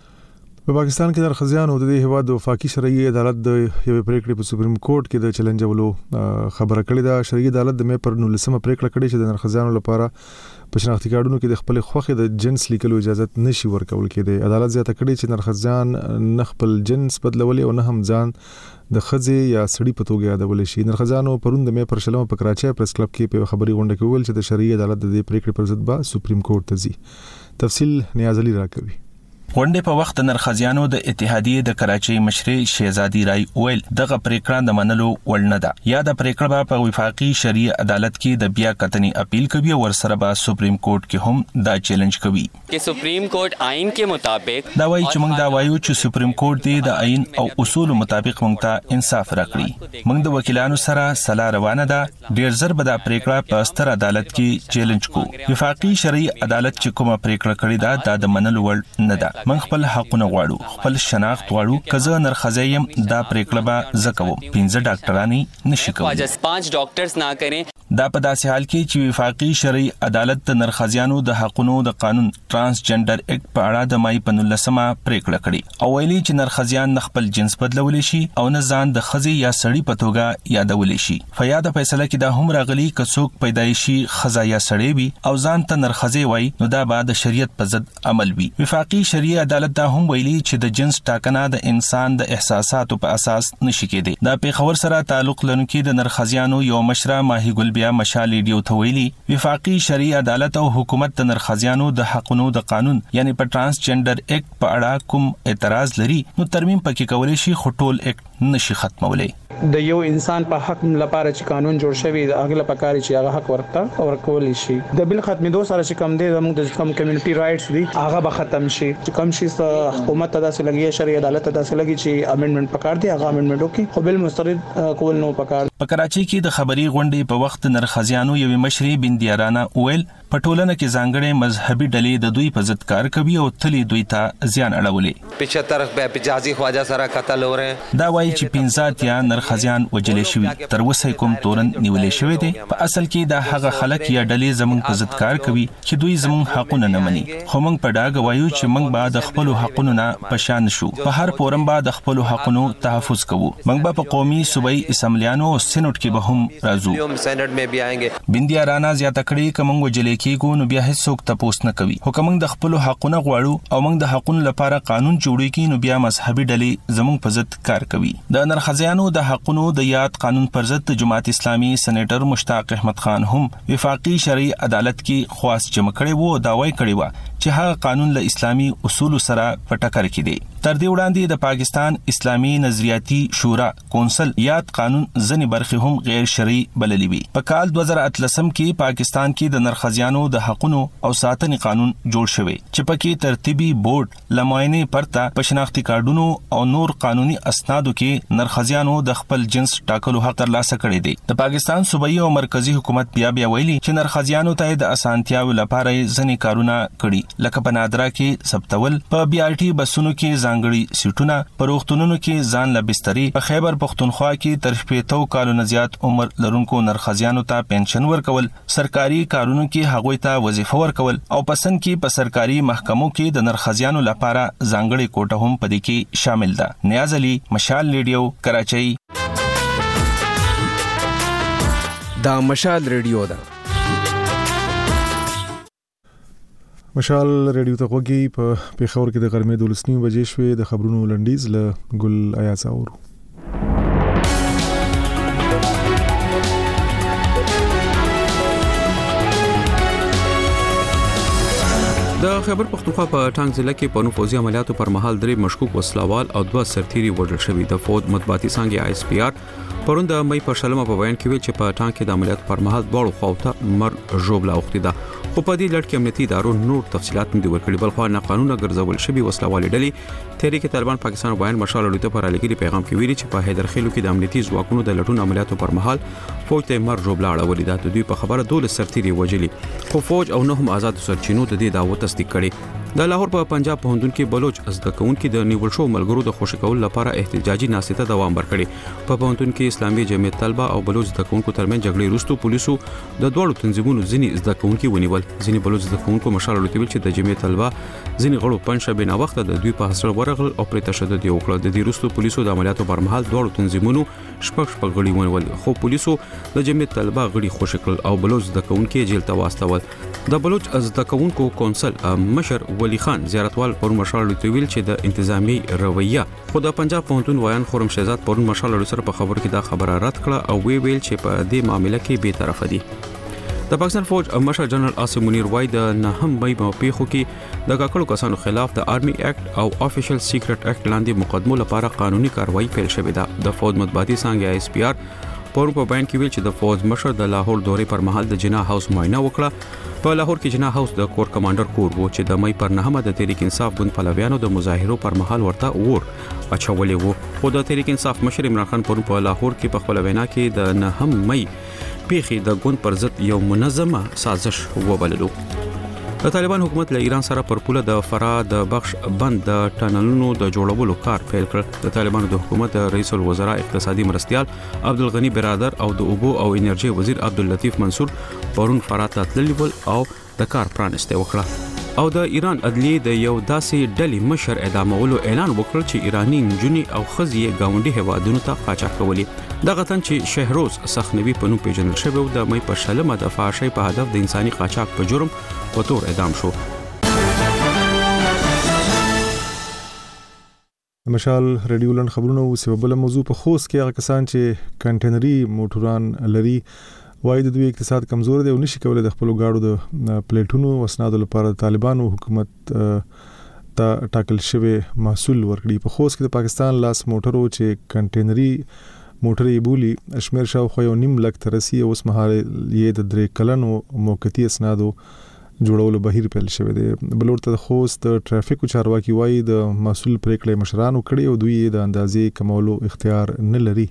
په پاکستان کې د خزیانو د هیواد د وفاقي شرعي عدالت د یو پریکړې په سپریم کورټ کې د چیلنجولو خبره کړې ده. شرعي عدالت د مې پر نولسمه پریکړه کړې چې د خزیانو لپاره په شناختی کارډونو کې د خپل خوخه د جنس لیکلو اجازه نشي ورکول کېده. عدالت زیاته کړې چې نرخزان نه خپل جنس بدلولې او نه هم ځان د خزي یا سړی په توګه یادول شي. نرخزانو پروند مې پر شلمه په کراچۍ پریس کلب کې په خبري غونډه کې ویل چې د شرعي عدالت د دې پریکړې پر ضد به سپریم کورټ ته ځي. تفصیل نیاز علي راکوي. غونډې په وخت نرخزیانو د اتحادیې د کراچۍ مشري شهزادي رای ویل دغه پریکړه د منلو وړ نه ده یا د پریکړه په وفاقي شرعي عدالت کې د بیا کتنی اپیل کوي او ورسره به سپریم کورټ کې هم دا چیلنج کوي چې سپریم کورټ آئین کې مطابق دا وایي چې موږ دا وایو چې سپریم کورټ دی د آئین او اصول مطابق موږ ته انصاف راکړي. موږ د وکیلانو سره سلا روانه ده ډیر زر به دا پریکړه په ستر عدالت کې چیلنج کو. وفاقي شرعي عدالت چې کومه پریکړه کړې ده د منلو وړ نه ده. من خپل حقونه غواړو خپل شناخت غواړو کزه نرخزایم دا پریکړه به زکوم پنځه ډاکټرانی نشي کوي پنځه ډاکټرز نه کړي. دا په داسې حال کې چې وفاقي شرعي عدالت د نرخزیانو د حقونو د قانون ترانسجنډر اکټ په اړه د مای په نولسمه پریکړه کړې او ویلي چې نرخزیان خپل جنس بدلولی شي او نه ځان د خزي یا سړی په توګه یادولی شي. فیاده فیصله کې دا هم راغلي که څوک پیدایشي خزا یا سړی وي او ځان ته نرخزي وای نو دا به د شریعت په ضد عمل وي. وفاقي شرعي عدالت دا هم ویلي چې د جنس ټاکنه د انسان د احساساتو په اساس نشي کېدی. دا پیښور سره تعلق لرونکي د نرخزیانو یو مشره ماهی ګل بیا مشال ریډیو ته ویلي وفاقي شرعي عدالت او حکومت د نرخزیانو د حقونو د قانون یعنی په ترانسجنډر اکټ په اړه کوم اعتراض لري نو ترمیم پکې کولای شي خو ټول اکټ نشي ختمولای. د یو انسان په حق لپاره چې قانون جوړ شوی د هغه لپاره کاری چې هغه حق ورته او کول شي د بل ختمېدو سره چې کم دي زموږ د کم کمیونټي رائټس دي هغه به ختم شي چې کم شي حکومت ته داسې لګي شرعي عدالت ته داسې لګي چې امندمنت پکار دي هغه امندمنت وکړي خو بل مسترد کول نو پکار. په کراچۍ کې د خبري غونډې په وخت نرخزیانو یو مشري بندیارانه ویل په ټولنه کې ځانګړې مذهبي ډلې د دوی په ضد کار کوي او تلی دوی ته زیان اړولې. پچهتر به پچاسی خواجه سره قتل اور دا وایي چې پنځه یا نرخزیان وجلې شوی تر اوسه کوم تورن نیولې شوی دی. په اصل کې دا هغه خلک یا ډلې زمونږ په ضد کار کوي چې دوی زمونږ حقونه نه مني خو موږ په ډاګه وایو چې موږ به د خپل حقونو نه پشان شو. په هر فورم به د خپل حقونو تحفظ کوو. موږ به په قومي صوبایي اسمبلیانو او سینټ کې به هم راځو. سینټ میں بھی آئیں گے. بندیارانا زیاته کړي کوم وجلې کېږو نو بیا هیڅوک تپوس نه کوي. خو کوم د خپل حقونو غواړو او موږ د حقونو لپاره قانون جوړی کی نو بیا مذهبي ډلې زمونږ په ضد کار کوي. د نرخزیانو د حقونو د یاد قانون پر ضد جماعت اسلامي سېنیټر مشتاق احمد خان هم وفاقي شرعي عدالت کې خواست جمع کړي وو داوای کړي و چې هغه قانون له اسلامي اصول سره په ټکر کې دی. تر دې وړاندې د پاکستان اسلامي نظریاتي شورا کونسل یاد قانون ځنې برخې هم غیر شرعي بللې وي. په کال دوه زره اتلسم کې پاکستان کې د نرخزیانو د حقونو او ساتنې قانون جوړ شوی چې پکې ترتیبي بورډ لماینه پرته په شناختی کارډونو او نور قانوني اسنادو کې نرخزیانو د خپل جنس ټاکلو حق ترلاسه کړی دی. د پاکستان صوبایي او مرکزی حکومت بیا بیا ویلي چې نرخزیانو ته د اسانتیاو لپاره ځنې کارونه کړي لکه په نادرا کې ثبتول په بي آر ټي بسونو کې ځانګړي سیټونه په روغتونونو کې ځان له بسترې په خیبر پختونخوا کې تر شپږ کالو نه زیات عمر لرونکو نرخزیانو ته پنشن ورکول سرکاري کارونو کې هغوی ته وظیفه ورکول او پسند کې په سرکاري محکمو کې د نرخزیانو لپاره ځانګړي کوټه هم پدې کې شامل ده. نیاز علي مشال ریډیو کراچۍ. دا مشال ریډیو ده. مشال ریډیو ته وګي په پیښور کې د غرمې د لسنیو بجې شوې د خبرونو لنډیز له ګل آیات اورو. د خیبر پختونخوا په ټانګ ضلع کې په نفوذي عملیاتو پر مهال درې مشکوک وسلوال او دوه سرتيري وژل شوي. د فوج مطبوعاتي څانګې آی اس پی آر پرون د مې په شلمه په بیان کې ویل چې په ټانګ کې د عملیاتو پر مهال دواړو خواوته مر ژوبله اوختي ده، خو په دې لړ کې امنیتي ادارو نور تفصيلات نه دي ورکړي. بل خو ناقانونه ګرځول شوي وسلوال ډلې تحریک طالبان پاکستان بیان مشال لوټه پر لګري پیغام کې ویلي چې په حیدرخیلو کې د امنیتي ځواکونو د لټون عملیاتو پر مهال فوج ته مر ژوبله اړولې ده. د دوی په خبره دوله سرتيري وژلي، خو فوج او نه هم آزاد سرچینو د دې دعوت تصدیق کړي. د لاهور په پنجاب پوهنتون کې بلوچ زده کوونکو د نیول شو ملګرو د خوشی کول لپاره احتجاجي ناستې ته دوام ورکړي. په پوهنتون کې اسلامي جمعیت طلبه او بلوچ زده کوونکو ترمنځ جګړې وروسته پولیسو د دوړو تنظیمونو ځینې زده کوونکو ونیول. ځینې بلوچ زده کوونکو مشال لوټول چې د جمعیت طلبه ځینې غړو پنځه بنا وخت د دوی په حاصل ورغل او پر تشدد وکړ. د دې وروسته پولیسو د عملیاتو پر مهال دوړو تنظیمونو شپږ شپږ غړي ونیول، خو پولیسو د جمعیت طلبه غړي خوشی کړل او بلوچ زده کوونکو جیل ته واستول. د بلوچ زده کوونکو کونسل مشر ولی خان زیارتوال پرون مشال لوټویل چې د انتظامی رویه خو د پنجاب پوهنتون ویان خورم شهزاد پرون مشال لوټ سره په خبر کې دا خبره رد کړه او وی ویل چې په دې معاملې کې به طرف دي. د پاکستان فوج مشر جنرال عاصم منیر وای د نهم مې په پیښو کې د کاکړو کسانو خلاف د آرمي اکټ او افیشل سیکرټ اکټ لاندې مقدمو لپاره قانوني کاروایی پیل شوې ده. د فوج مطبوعاتي څانګې آی اس پی آر پرون په بیان کې ویل چې د فوج مشر د لاهور دورې پر مهال د جناح هاوس معاینه وکړه. په لاهور کې جناح هاوس د کور کمانډر کور وو چې د مې پر نهمه د تحریک انصاف ګوند پلویانو د مظاهرو پر مهال ورته ور اچولې وو. خو د تحریک انصاف مشر عمران خان پرون په لاهور کې په خپل وینا کې د نهم مې پیښې د ګوند پر ضد یو منظمه سازش وبللو. د طالبان حکومت له ایران سره پر پوله د فرا د بخش بند د ټنلونو د جوړولو کار پیل کړ. د طالبانو د حکومت رئیس الوزرا اقتصادي مرستيال عبدالغنی برادر او د اوبو او انرژي وزیر عبداللطیف منصور پرون فرا ته تللي ول او د کار پرانسته وکړه. او د ایران عدلیه د یو داسې ډلې مشر اعدامولو اعلان وکړ چې ایرانی نجونی او خزیه گاونډي هوادونو ته قاچاق کولې. دغه تن چې شهروز سخنوي په نوم پیژندل شوی و د مې په شلمه د فحاشۍ په هدف د انساني قاچاق په جرم په تور اعدام شو. مشال ریډیو لن خبرونه او سبب موضوع په خوست کې هغه کسان چې کنټینري موټران لري وای د دوی اقتصاد کمزور دی او نشي کولای د خپل گاډو د پلیټونو وسنادو لپاره طالبانو حکومت ته ټاکل شوی محصول ورکړي. په خوست کې د پاکستان لاس موټرو چې کنټینري موټرې بولی اشمیر شاوخوا یو نیم لک ترسي اوس مهال یې د درې کلنو موقتی اسنادو جوړولو بهیر پیل شوی دی. بلور ته خوست ټرافیک چارواکي وای د محصول پریکړې مشرانو کړي او دوی د اندازې کمولو اختیار نه لري.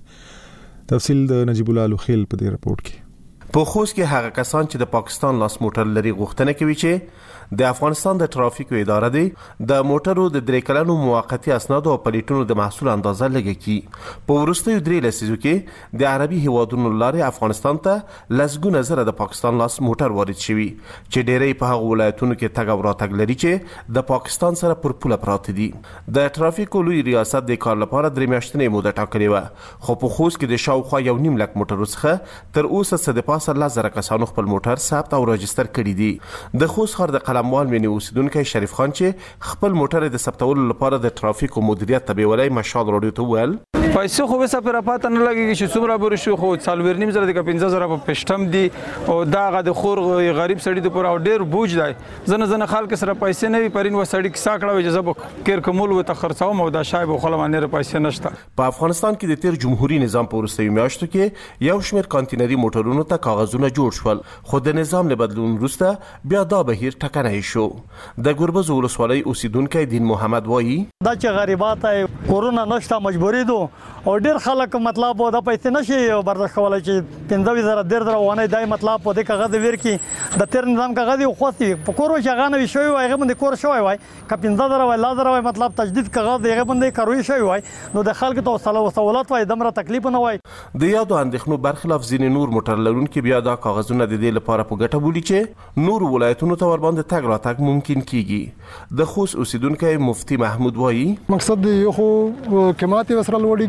تفصیل د نجیب الله لوخیل په دې رپورت کې. په خوست کې هغه کسان چې د پاکستان لاس موټر لري غوښتنه کوي چې د افغانستان د ټرافیکو اداره دی د موټرو د درې کلنو موقتی اسناد او پلیټونو د محصول اندازه لګي. په ورستیو درې لسیزو کې د عربي هیوادونو لارې افغانستان ته لسګونه زره د پاکستان لاس موټر وارد شوي چې ډېری په هغه ولایتونو کې تګ او راتګ لري چې د پاکستان سره پر پوله پراته دي. د ټرافیکو لوی ریاست د کار لپاره درې میاشتنې موده ټاکلې و، خو په خوست کې د شاوخوا یو نیم لک موټرو څخه تر اوسه څه د پاسه لس زره کسانو خپل موټر ثبت او راجستر کړي دي. د خوست ښار د قلموال مینی اوسیدونکو شریف خان چې خپل موټر د ثبتولو لپاره د ټرافیکو مدیریت ته بیولای مشال راډیو ته ویل پیسې خو به سفر پاتې نه لګي چې څومره بر شو خو څلور نیم زره د پنځه زره په پښتم دي او دا غ د خور غریب سړی د پر او ډیر بوج دی. زنه زنه خلک سره پیسې نه وي پرین و سړی کیسه کړه وي جزب کیر کومول و ته خرڅاو مو دا شای به خپل باندې پیسې نشته. په افغانستان کې د تیر جمهوریت نظام په وروستیو میاشتو کې یو شمېر کانټینري موټرونو ته کاغذونه جوړ شول، خو د نظام له بدلون وروسته بیا دا بهیر ټکنی شو. د ګربز ولسوالۍ اوسیدونکو دین محمد وایي دا چې غریبات کورونا نشته مجبوری دو او ډیر خلک مطلب دا پیسې نشي برداشت کولای چې پنځه زره ډیر درو ونه دای مطلب په دې کاغذ ویر کې د تیر نظام کاغذ یو خوستي په کورو شغانه وي شوی وای هغه باندې کور شوی وای ک پنځه زره وای لا زره وای مطلب تجدید کاغذ هغه باندې کاروي شوی وای نو د خلکو ته وسله وسولات وای دمره تکلیف نه وای. د یادو اندېښنو برخلاف ځینې نور موټر لرونکي بیا دا کاغذونه د دې لپاره په ګټه بولي چې نور ولایتونو ته ور باندې تګ راتګ ممکن کیږي. د خوست اوسیدونکو مفتی محمود وایي مقصد یو خو کماته وسره لوړیږي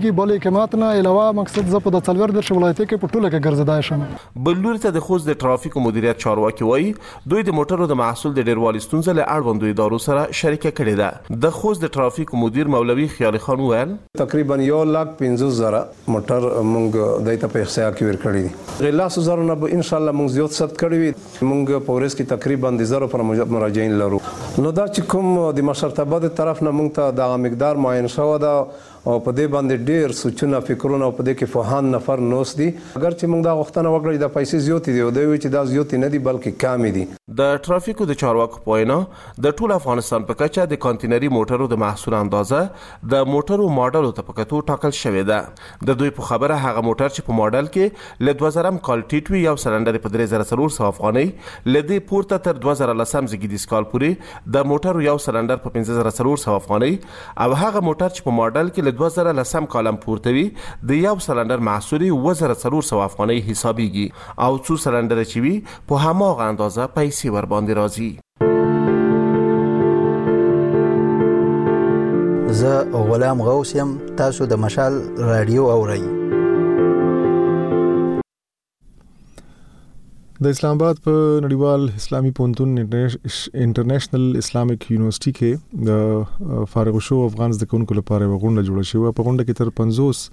کیږي بل حکومت نه علاوه مقصد زه په د څلور د ولایتونو کې په ټوله کې ګرځیدای شم. بلور ته د خوست د ټرافیکو مدیریت چارواکي وایي دوی د موټرو د محصول د ډیروالي ستونزې له اړوندو ادارو سره شریکه کړې ده. د خوست د ټرافیکو مدیر مولوي خیال خان وویل تقریبا یو لک پنځوس زره موټر موږ دایته په احصا کې ور کړی دي. غلاس زره نه به ان شاء الله موږ زیات ثبت کړی وي. موږ په ورځ کې تقریبا د زره پر مراجعین لرو. نو دا چې کوم د مشرتابه د طرف نه موږ ته د مقدار معین شوی ده او په دې باندې ډیر سوچونه فکرونه او په دې کې فوهان نفر نوس دي. اگر چې موږ دا غوښتنه وکړو د پیسې زیات دي او دوی چې دا زیات نه دي بلکې کم دي. د ټرافیکو د چارواکو په وینا د ټول افغانستان په کچه د کانټینري موټرو د محصول اندازه د موټرو ماډل ته په کتو ټاکل شوې ده. د دوی په خبره هغه موټر چې په ماډل کې ل دوه زره کالټي وي یو سلندر په درې زره څلور سوه افغانۍ لدې پورته تر دوه زره لسم زیږدیز کال پورې د موټرو یو سلندر په پنځه زره څلور سوه افغانۍ او هغه موټر چې په ماډل کې ل دوه زره لسم کالم پورته وي د یو سلندر محصول اوه زره څلور سوه افغانۍ حسابيږي او څو سلندر چې وي په هماغه اندازه پیسې ور باندې راځي. زه غلام غوث یم، تاسو د مشال رادیو اورئ. د اسلام آباد په نړیوال اسلامي پوهنتون انټرنیشنل اسلامیک یونیورسيټي کې د فارغ شو افغان زده کوونکو لپاره غونډه جوړه شوې. په غونډه کې تر پنځوس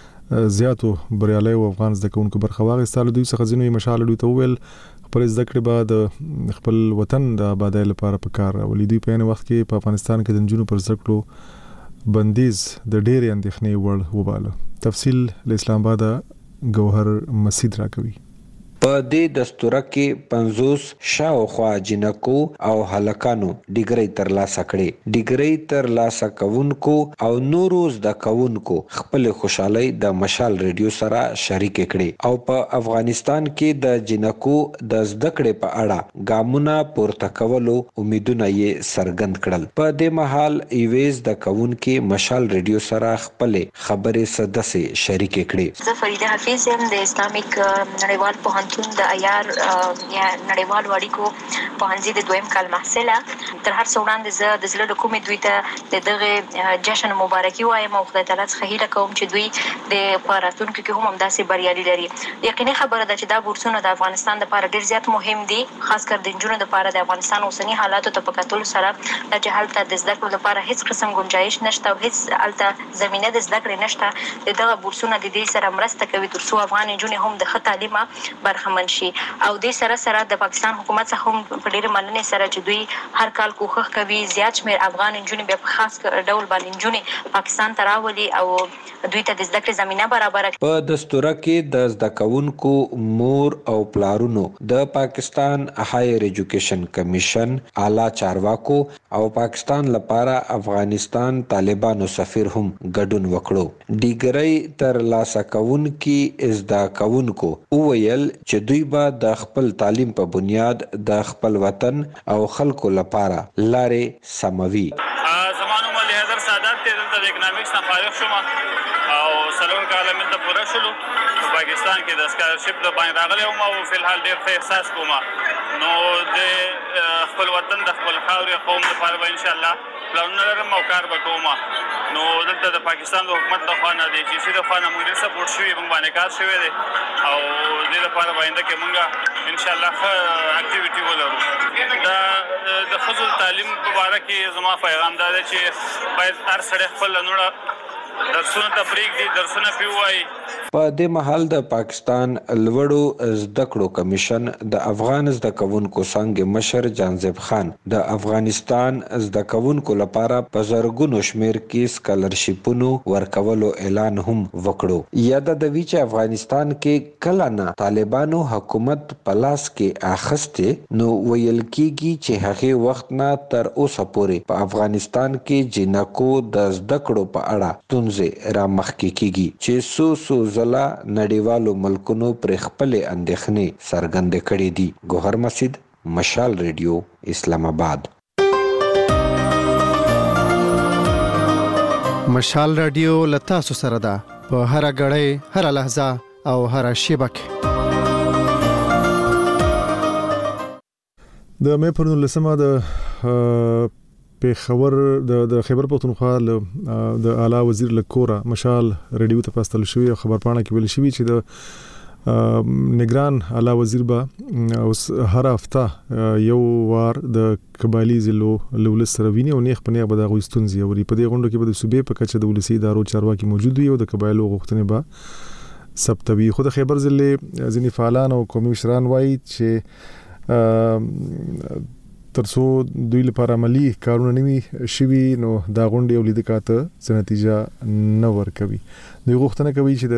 زیاتو بریالي افغان زده کوونکو برخه واخیستله. دوی څخه ځینې مشال دوی ته وویل خپل زده کړې به د خپل وطن د آبادۍ لپاره په کار راولي. دوی په عین وخت کې په افغانستان کې د نجونو پر زده کړو بندیز د ډېرې اندېښنې وړ وباله. تفصیل له اسلام آباد ګوهر مسید راکوي. په دې دستوره کې پنځوس شاوخوا جنکو او هلکانو ډیګري ترلاسه کړي. ډیګري ترلاسه کوونکو او نورو زده کوونکو خپل خوشحالي د مشال ریډیو سره شریک کړي او په افغانستان کې د جنکو د زده کړې په اړه ګامونه پورته کولو امیدونه یې څرګند کړل. په دې مهال ایویز د کوونکو مشال ریډیو سره خپل خبرې سدسه شریک کړي. زه فریده حفیظ یم د اسلامیک نړیوال پوهنتون د عیار یا نړیوال اړیکو پوهنځي د دویم کال محصله. تر هر څه وړاندې زه د زړه له کومې دوی ته د دغه جشن مبارکي وایم او خدای تعالی څخه هیله کوم چې دوی د په راتلونکي کې هم همداسې بریالي لري. یقیني خبره ده چې دا بورسونه د افغانستان لپاره ډېر زیات مهم دي، خاص کر د نجونو لپاره د افغانستان اوسني حالاتو ته په کتلو سره چې هلته د زده کړو لپاره هیڅ قسم گنجایش نشته او هیڅ هلته زمینه د زده کړې نشته. د دغه بورسونه د دې سره مرسته کوي تر څو افغان نجونې هم د ښه تعلیمه برخه برخمن شي او د سره سره د پاکستان حکومت څخه هم په ډېر مننې سره چې دوی هر کال کوښښ کوي زیات شمېر افغان نجونې بیا په خاص ډول باندې نجونې پاکستان ته راولي او دوی ته د زده کړې زمینه برابره کړي. په دستوره کې د زده کوونکو مور او پلارونو د پاکستان هایر ایجوکیشن کمیشن اعلی چارواکو او پاکستان لپاره افغانستان طالبانو سفیر هم ګډون وکړو. ډیګري تر لاسه کوونکي زده کوونکو وویل چې دوی به د خپل تعلیم په بنیاد د خپل وطن او خلکو لپاره لارې سموي. زمانو مولوي حیدر سادات ته د اکونومکس نه فارغ شوم او سلور کاله مې ته پوره شولو. په پاکستان کې د سکالرشپ د باندې راغلی وم او فلحال ډېر ښه احساس کوم. نو د خپل وطن د خپل خاورې قوم لپاره به انشاءالله پلانونه لرم او کار به کوم. نو دلته د پاکستان د حکومت لخوا نه د جي سي لخوا نه موږ ډېر سپورټ شوي موږ باندې کار شوی دی او دې لپاره به آینده کې موږ انشاءالله ښه اکټیویټي ولرو. دا د ښځو تعلیم په باره کې زما پیغام دا دی چې باید هر سړی خپل لنوړه درسونه ته پرېږدي، درسونه پرې ووایي. په دې مهال د پاکستان لوړو زده کړو کمیشن د افغان زده کوونکو څنګه مشر جانزیب خان د افغانستان زده کوونکو لپاره په زرګونو شمیر کې سکالرشپونو ورکولو اعلان هم وکړو. یاد د وی چې افغانستان کې کله نه طالبانو حکومت پلاس کې اخسته نو ویل کېږي چې هغه وخت نه تر اوسه پورې په افغانستان کې جنکو د زده کړو په اړه ستونزې را مخکې کېږي چې سو سو ځله نړیوالو ملکونو پر خپل اندېښنې څرګندې کړې دي. ګوهر مسید، مشال ریډیو، اسلام آباد. مشال رادیو لتا سو سره ده په هر غړې هر لحظه او هر شیبه کې. د مې پر نولسمه د په خبر د د خیبر پختونخوا د اعلی وزیر لکورا مشال ریډیو ته پاستل شوی خبر پاڼه کې ویل شوی چې د نگران اعلی وزیر با اوس هر هفته یو وار د قبایلی ضلعو لولس سره ویني او نیخ په نیغ به د غوښتنځي او په دې غونډه کې به د صوبې په کچه د ولسی ادارو چارواکي موجود وي او د قبایلو غوښتنې به ثبتوي. خو د خیبر ضلع ځینې فعالان او قومي مشران وایي چې ترڅو دوی لپاره عملی کارونه نوي شوي نو دا غونډې او لیدکاته څه نتیجه نه ورکوي. دوی غوښتنه کوي چې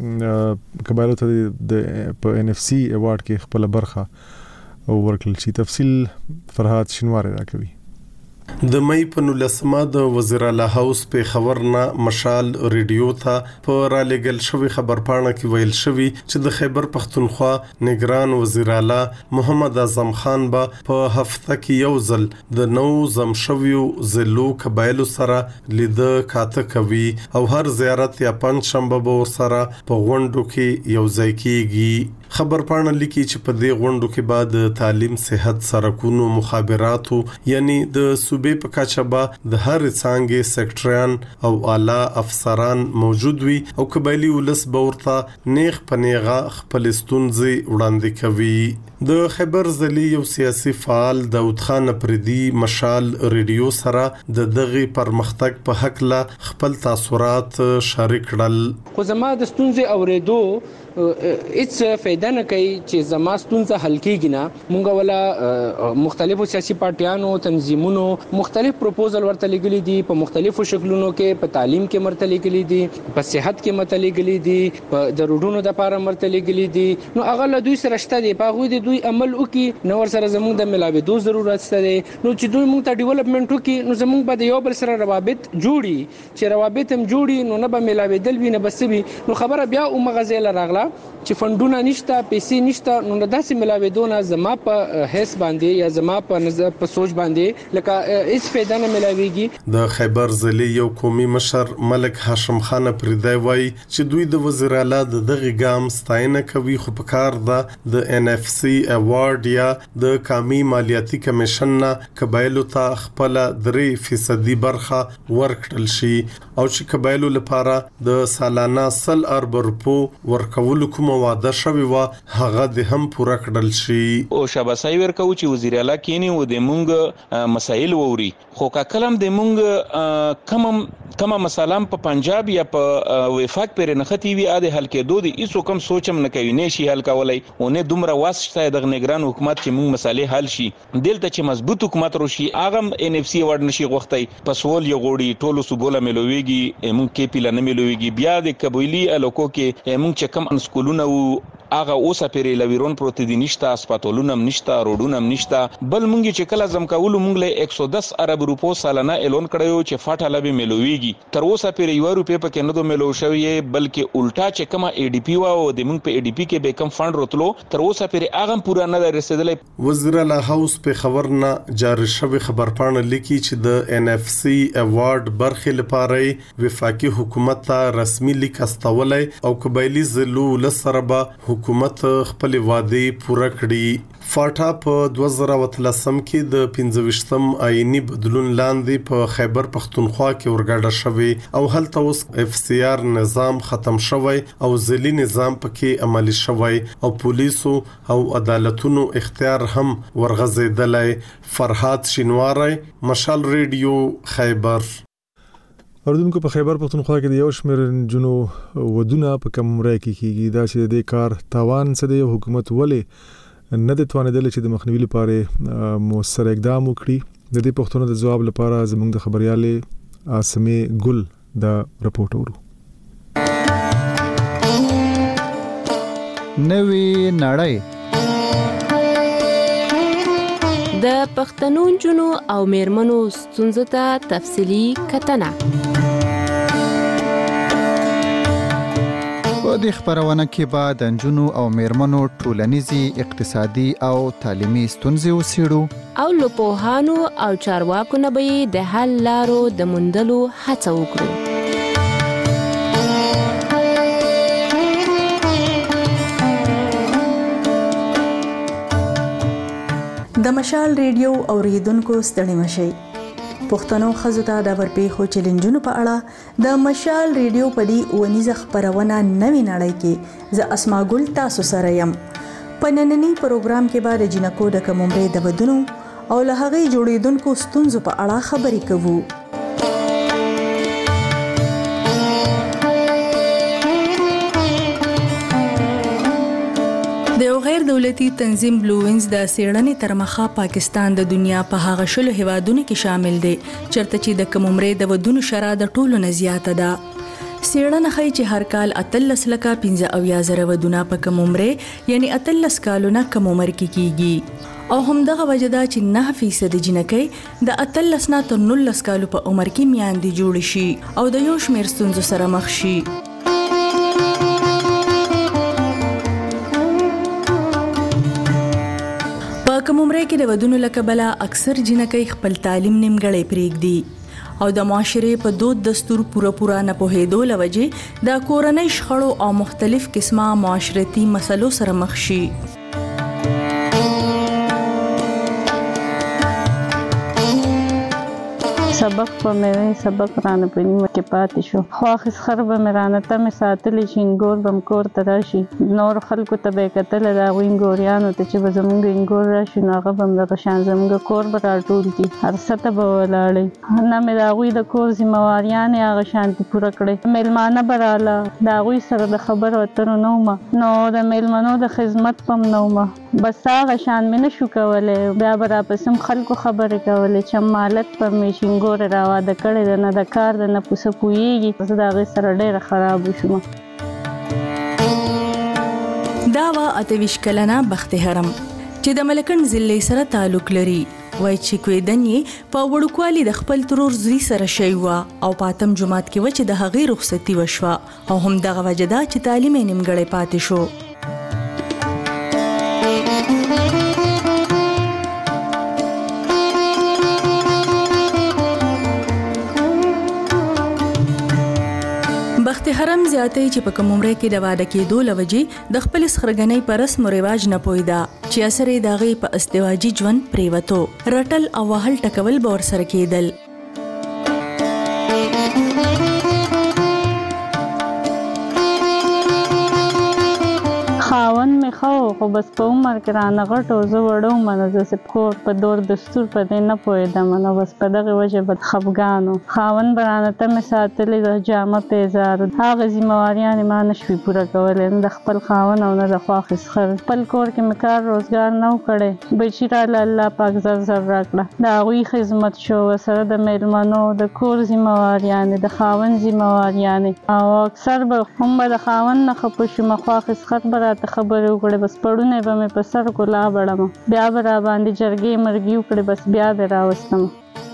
د قبایلو ته د په ان اف سي ایوارډ کې خپل برخه ورکړل شي. تفصیل فرهاد شینواری راکوي. د مې په نولسمه د وزیر اعلی هاوس په خبر نه مشال ریډیو ته په را لګل شوی خبر پاڼه کې ویل شوی چې د خیبر پختونخوا نگران وزیر اعلی محمد اعظم خان به په هفته کې یو ځل د نو زم شویو ضلعو قبایلو سره لید کاته کوي او هر زیارت یا پنځ شنبه به سره په غونډو کې یو ځای کیږي. خبر پاڼه لیکي چې په دې غونډو کې بعد تعلیم، صحت، سرکونو، مخابراتو یعنی د صوبې په کچه به د هر څانګې سیکټریان او اعلی افسران موجود وي او قبایلی ولس به ورته نیغ په نیغه خپل ستونزې وړاندې کوي. د خیبر ضلع یو سیاسي فعال داود خان پردي مشال ریډیو سره د دغه پرمختګ په حق لا خپل تاثرات شریک کړل. خو زما د ستونزې اوریدو هیڅ فائدہ نه کوي چې زما ستونزه حل کیږي نه. مونږ ولا مختلفو سیاسي پارټیانو تنظیمونو مختلف پروپوزل ورته لګلي دي په مختلفو شکلونو کې، په تعلیم کې مرته لګلي دي، په صحت کې مرته لګلي دي، په ضرورتونو د لپاره مرته لګلي دي. نو هغه له دوی سره شته دي، په هغه دوی عمل وکي نو ور سره زموږ د ملاويدو ضرورت شته دي. نو چې دوی موږ ته ډیولپمنٹ وکي نو زموږ به د یو بل سره روابط جوړي، چې روابط هم جوړي نو نه به ملاويدل وي نه بسوي. نو خبره بیا او مغزل راغله چې فندونه نشته، پیسې نشته، نو داسې ملاويدونه زما په حس باندې یا زما په نظر په سوچ باندې لکه هیڅ فائدہ نه ملاويږي. د خیبر ضلع یو قومي مشر ملک هاشم خان پردی وایي چې دوی د وزیر اعلی د دغه ګام ستاینه کوي خو په کار ده د ان اف سی ایوارډ یا د قومي مالیاتي کمیشن نه قبایلو ته خپل درې فیصدي برخه ورکړل شي او چې قبایلو لپاره د سالانه سل ارب روپو ورکول کوم واده شوی و هغه د هم پوره کړل شي. او شاباسای ورکو چې وزیر اعلی کینی و د مونږ مسایل ووري خو کلم د مونږ کم کم مسالم په پنجاب یا په وفاق پر نختی وی اده حل کې دوی ایسو کم سوچم نه کوي نه شي حل کولای او نه دومره واسطه د نگران حکومت چې مونږ مسالې حل شي دلته چې مضبوط حکومت روشي اغم ان اف سی ورډ نشي غوښتي پسول یو غوړي ټولو سبوله ملويږي مونږ کې پیل نه ملويږي بیا د قبيلي الکو کې مونږ چې کم سکولونه او هغه اوسه پرې لویرون پروت دي نشته، اسپاتولونه نشته، روډونه نشته. بل مونږ چې کله زم کول مونږ له یک سو دس ارب روپو سالانه اعلان کړو چې فاټه لبي ملويږي تر اوسه پرې یو روپې پکې نه دو ملو شوی بلکې الټا چې کما ای ډی پی واو د مونږ په ای ډی پی کې به کم فند راتلو تر اوسه پرې هغه پورا نه رسیدلې. وزیر اعلی هاوس په خبر نه جاری شوی خبر پاڼه لیکي چې د ان اف سی ایوارډ برخه لپاره وفاقي حکومت ته رسمي لیک استولای او قبایلی ضلعو لسربه حکومت خپل وعده پوره کړي. فاټا په دوه زره وتلسم کې د پنځويشتم آئینی بدلون لاندې په خیبر پختونخوا کې ورګاډه شوی او هلته اوس اف سی آر نظام ختم شوی او ځلی نظام پکې عملی شوی او پولیسو او عدالتونو اختیار هم ورغزیدلای. فرهاد شینواری مشال ریډیو خیبر. اردوونکو په خیبر پختونخوا کې د یو شمېر جنو ودونه په کم عمر کې کیږي دا چې د کار تاوان څه دی حکومت ولې نه د توانیدل چې د مخنیوي لپاره موثر اقدام وکړي. د دې پوښتنو د جواب لپاره زموږ د خبريالې اسمه ګل دا رپورټ ورو. نوې نړۍ د پښتنو جنو او میرمنو ستونزو ته تفصیلی کتنه. په دې خبرونه کې به د جنو او میرمنو ټولنیزي، اقتصادي او تعلیمي ستونزې وڅېړو او له پوهانو او چارواکو نه به د حل لارو د موندلو هڅه وکړو. د مشال ریډیو اوریدونکو ستړي مشئ. پښتنو ښځو ته د ورپېښو چیلنجونو په اړه د مشال ریډیو په دې اونیزه خپرونه نوې نړۍ کې زه اسما ګل تاسو سره یم. په نننی پروګرام کې به د جنکو د کم عمرۍ د ودونو او له هغې جوړېدونکو ستونزو په اړه خبرې کوو. د یو غیر دولتي تنظیم بلو وینز د څېړنې تر مخه پاکستان د دنیا په هغه شلو هیوادونو کې شامل دی چېرته چې د کم عمرۍ د ودونو شرح د ټولو نه زیاته ده. څېړنه ښیي چې هر کال اتلس لکه پنځه اویا زره ودونه په کم عمرۍ یعنی اتلس کالونه کم عمر کې کیږي او همدغه وجه ده چې نه فیصد جنکۍ د اتلس نه تر نولس کالو په عمر کې میاندې جوړ شي او د یو شمېر ستونزو سره مخ شي. په کم عمرۍ کې د ودونو له کبله اکثر جنکۍ خپل تعلیم نیمګړی پرېږدي او د معاشرې په دود دستور پوره پوره نه پوهېدو له وجې د کورنۍ شخړو او مختلف قسمه معاشرتي مسلو سره مخ شي. سبق په مې سبق رانه په نیمه کې پاتې شو. خو اخس خر به مې رانه ته مې ساتلې چې انګور به م کور ته راشي. نور خلکو ته به یې کتله د هغوی انګوریانو ته چې به زمونږ انګور راشي نو هغه به م دغه شان زمونږ کور به راټول کړي هر څه ته به ولاړئ. نه مې د هغوی د کور ذمهواریانې هغه شانتي پوره کړې. میلمانه به راله د هغوی سره د خبرو اترو نه ومه نو د میلمنو د خدمت په م نه ومه بس هغه شان مې نه شو کولی. بیا به راپسې م خلکو خبرې کولې چې مالت په مې چې انګور راواده کړې ده نه د کار ده نه پوسه پوهېږي. زه د هغې سره ډېره خراب شوم. دا وه اته ویشت کلنه بخت حرم چې د ملکن ضلعې سره تعلق لري. وایي چې کویدن یې په وړوکوالي د خپل ترور زوی سره شوې وه او په اتم جومات کې وه چې د هغې رخصتي وشوه او همدغه وجه ده چې تعلیم یې نیمګړی پاتې شو. بخت حرم زیاتې چې په کم عمرۍ کې د واده کېدو له وجې د خپلې سخرګنۍ په رسم و رواج نه پوهېده چې اثر یې د هغې په ازدواجي ژوند پرېوتو. رټل او وهل ټکول به ورسره کېدل. خاوند مې ښه خو بس په عمر کې رانه غټ و زه وړه ومه نو داسې په کور په دور دستور په دې نه پوهېدم نو بس په دغې وجې به خفګان و. خاوند به رانه ته مې ساتلې د جامه پیزار هغه ذمهواریانې ما نه شوې پوره کولی نه د خپل خاوند او نه د خواښې څخه. خپل کور کې مې کار روزګار نه و کړی. بچي راله الله پاک زر زر راکړه د هغوی خدمت شو ورسره د میلمنو د کور ذمهواریانې د خاوند ذمهواریانې او اکثر به هم به د خاوند نه خفه شومه خواښې څخه به راته خبرې وکړې بس پړونی به مې په سر کو لا بړمه بیا به را باندې جرګې مرګي وکړې بس بیا به راوستم.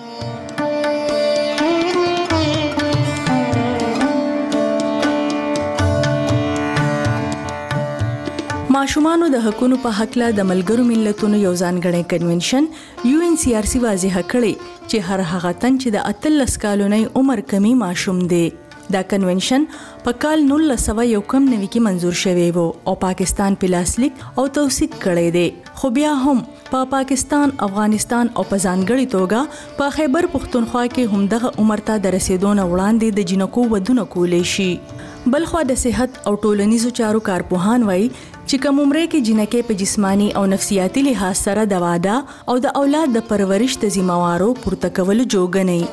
ماشومانو د حقونو په هکله د ملګرو ملتونو یو ځانګړی کنونشن یو ان سی آر سی واضح کړی چې هر هغه تن چې د اتلس کالونی عمر کمی ماشوم دی. دا کنونشن په کال نولس سوه یو کم نوي کې منظور شوی و او پاکستان په لاسلیک او توثیق کړی دی. خو بیا هم په پا پاکستان، افغانستان او په ځانګړې توګه په خیبر پښتونخوا کې همدغه عمر ته د رسیدو نه وړاندې د جنکو ودونه کولی شي. بلخوا د صحت او ټولنیزو چارو کارپوهان وایي چې کم عمرۍ کې جنکۍ په جسمانی او نفسیاتي لحاظ سره د واده او د اولاد د پرورش د ذمہوارو پورته کولو جوګه نه.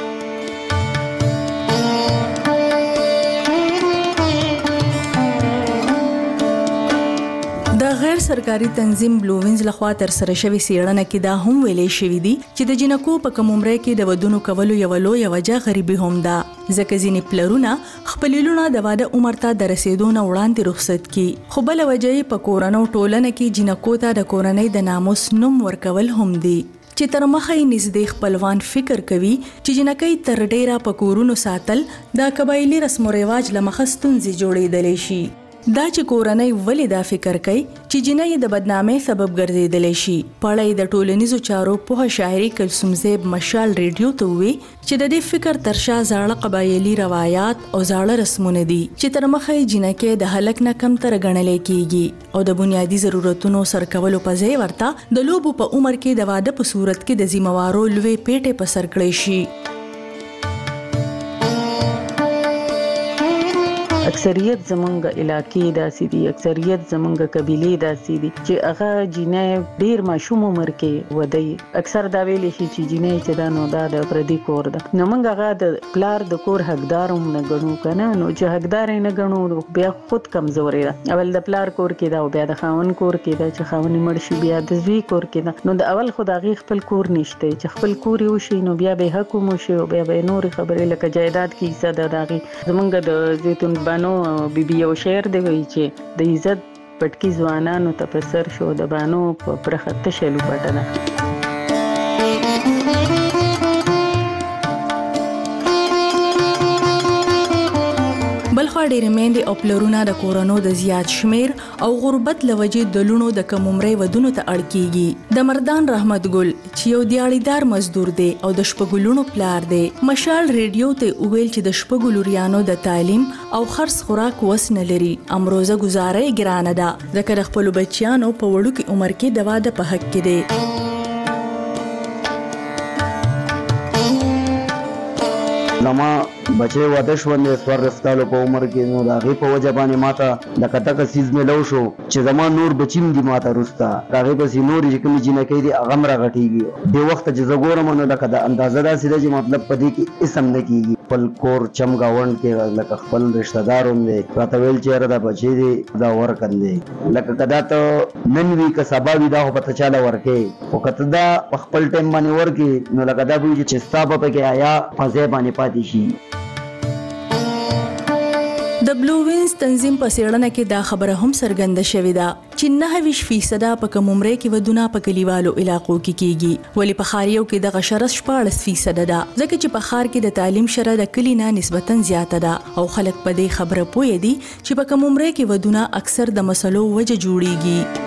د غیر سرکاري تنظیم بلو وینز لخوا تر سره شوی څېړنه کې دا هم ویلې شوي دي چې د جنکو په کم عمرۍ کې د ودونو کولو یوه لویه وجه غریبي هم ده ځکه ځینې پلرونه خپل لوڼه د واده عمر ته د رسیدو نه وړاندې رخصت کړي. خو بله وجه یې په کورنو ټولنه کې جنکو ته د کورنۍ د ناموس نوم ورکول هم دي چې تر مخه یې نږدې خپلوان فکر کوي چې جنکۍ تر ډیره په کورونو ساتل د قبایلي رسم و رواج له مخه ستونزې جوړېدلی شي. دا چې کورنۍ ولې دا فکر کوي چې جنۍ د بدنامۍ سبب ګرځیدلی شي. پړی د ټولنیزو چارو په شاعري کلثوم زیب مشال ریډیو ته وی چې د دې فکر ترشا زاړه قبایلی روایت او زاړه رسمونه دي چې تر مخه جنکه د هلک نه کم تر غنل کیږي او د بنیادی ضرورتونو سرکولو په ځای ورته د لوبو په عمر کې د واده په صورت کې د ذمہوارو لوی پیټه په سر کړی شي. اکثریت زمونږ علاقې داسې دي، اکثریت زمونږ قبیلې داسې دي چې هغه جنۍ ډیر ماشوم عمر کې ودی. اکثر دا ویل شي چې جنۍ چې دا نو دا د پردي کور ده، نو موږ هغه د پلار د کور حقدار هم نه ګڼو کنه، نو چې حقدار نه ګڼو بیا خود کمزوري ده. اول د پلار کور کې دا او بیا د خاون کور کې دا چې خاون مړ شي بیا د زوی کور کې دا، نو د اول خدای خپل کور نشته چې خپل کور یو شي نو بیا به حق مو شي او بیا به نور خبرې لکه جایداد کې حصہ ده داغي. زمونږ د زیتون بانو بی بی او شعر دی وی چې د عزت پټکی ځوانانو ته په سر شو د بانو په پرخته شلو پټنه. بلخوا ډېرې میندې او پلرونه د کورونو د زیات شمیر او غربت لوجې د لونو د کم عمرۍ ودونو ته اړ کیږي. د مردان رحمت ګل چې یو دیاړیدار مزدور دی او د شپږو لونو پلار دی، مشال ریډیو ته وویل چې د شپږو لوریانو د تعلیم او خرڅ خوراک وس نه لري. امروزه گزارې ګرانه ده ځکه د خپلو بچیانو په وړوکي عمر کې د واده په حق کې دی. زما بچي واده شوندې څوارلس کالو په عمر کې، نو د هغې په وجه باندې ماته د کټکه څیز میلو شو چې زما نور بچیم دي ماته وروسته د هغې پسې نورې چې کومې جینکۍ دي هغه هم راغټېږي. دې وخته چې زه ګورم نو لکه د اندازه داسې ده چې مطلب په دې کې اسم نه کېږي. خپل کور چم ګاونډ کې لکه خپل رشته دار هم دی راته ویل چې یاره دا بچی دی دا ورکن دی، لکه که دا ته نن وي که سبا وي دا خو به ته چاله ورکې، خو که ته دا په خپل ټایم باندې ورکې نو لکه دا به وي چې ستا به پکې حیا په ځای باندې پاتې شي. د بلو وینز تنظیم په څېړنه کې دا خبره هم څرګنده شوې ده چې نهه ویشت فیصده په کم عمرۍ کې ودونه په کلیوالو علاقو کې کیږي، ولې په ښاریو کې دغه شرح شپاړس فیصده ده، ځکه چې په ښار کې د تعلیم شرح د کلي نه نسبتا زیاته ده او خلک په دې خبره پوه دي چې په کم عمرۍ کې ودونه اکثر د مسلو وجه جوړیږي.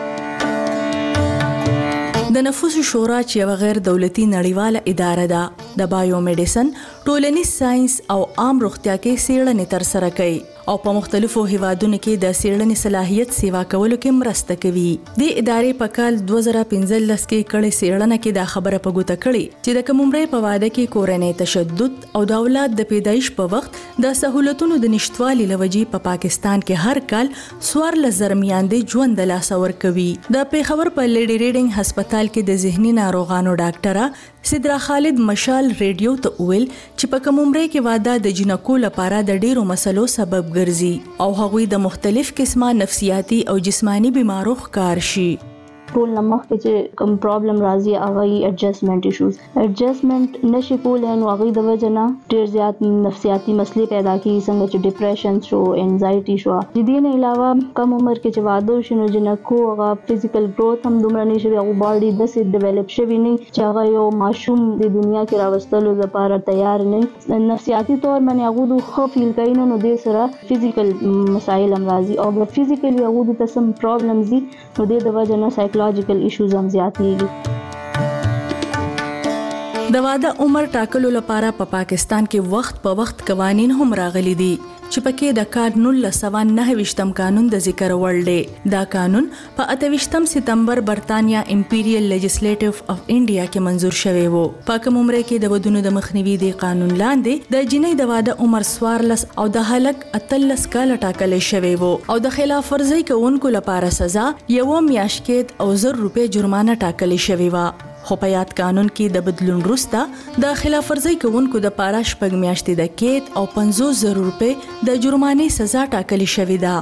د نفوس شورا چې یو غیر دولتي نړیواله اداره ده د بایو میډیسن، ټولنیز ساينس او عام روغتیا کې څېړنې ترسره کوي او په مختلفو هیوادونو کې د څېړنې صلاحیت سیوا کولو کې مرسته کوي. د ادارې په کال دوه زره پنځلس کې کړې څېړنه کې دا خبره په ګوته کړې چې د کم عمرۍ په واده کې کورنۍ تشدد او د اولاد د پیدایش په وخت د سہولتونو د نشټوالي لوجې په پاکستان کې هر کال څوارلس زره میندې ژوند د لاسه ورکوي. د پیښور په لیډي ریډینګ هسپتال کې د ذهني ناروغانو ډاکټره سدرا خالد مشال ریډیو ته ویل چې په کم عمرۍ کې واده د جنکو لپاره د ډیرو مسلو سبب ګرځي او هغوی د مختلف قسمه نفسیاتي او جسمانی بیمارو ښکار شي. ټول نمخ کې چې کوم پرابلم راځي هغه ایڈجسټمنٹ ایشوز ایڈجسټمنٹ نشي کولای نو هغه د وجه نه ډیر زیات نفسیاتي مسلې پیدا کیږي، څنګه چې ډیپریشن شو، انزایټي شو. د دې نه علاوه کم عمر کې چې واده شنو جنکو هغه فزیکل گروث هم دومره نشي، هغه باډي داسې ډیولپ شوی نه چې هغه یو ماشوم د دنیا کې راوستلو لپاره تیار نه. نفسیاتي تور باندې هغه د خو فیل کوي نو د سره فزیکل مسایل هم راځي او د فزیکلی هغه د تسم پرابلمز دي نو د وجه نه سایکولوژیکل ایشوز هم زیاتېږي. د واده عمر ټاکلو لپاره په پا پاکستان کې وخت په وخت قوانین هم راغلي دي چې پکې د کال نولس سوه نهه ویشتم قانون د ذکر وړ دی. دا قانون په اته ویشتم سپتمبر برتانیا امپیریل لیجسلیټیو اف انډیا کې منزور شوی وو. په کوم عمر کې د ودونو د مخنیوي د قانون لاندې د جنۍ د واده عمر څوارلس او د هلک اتلس کال ټاکل شوی وو او د خلاف ورزي کوونکو لپاره سزا یو میاشت قید او زر روپۍ جرمانه ټاکل شوی و. خو په یاد قانون کې د بدلون وروسته د خلاف ورزي کوونکو د پاره شپږ میاشتې د قید او پنځوس زره روپۍ د جرمانې سزا ټاکل شوې ده.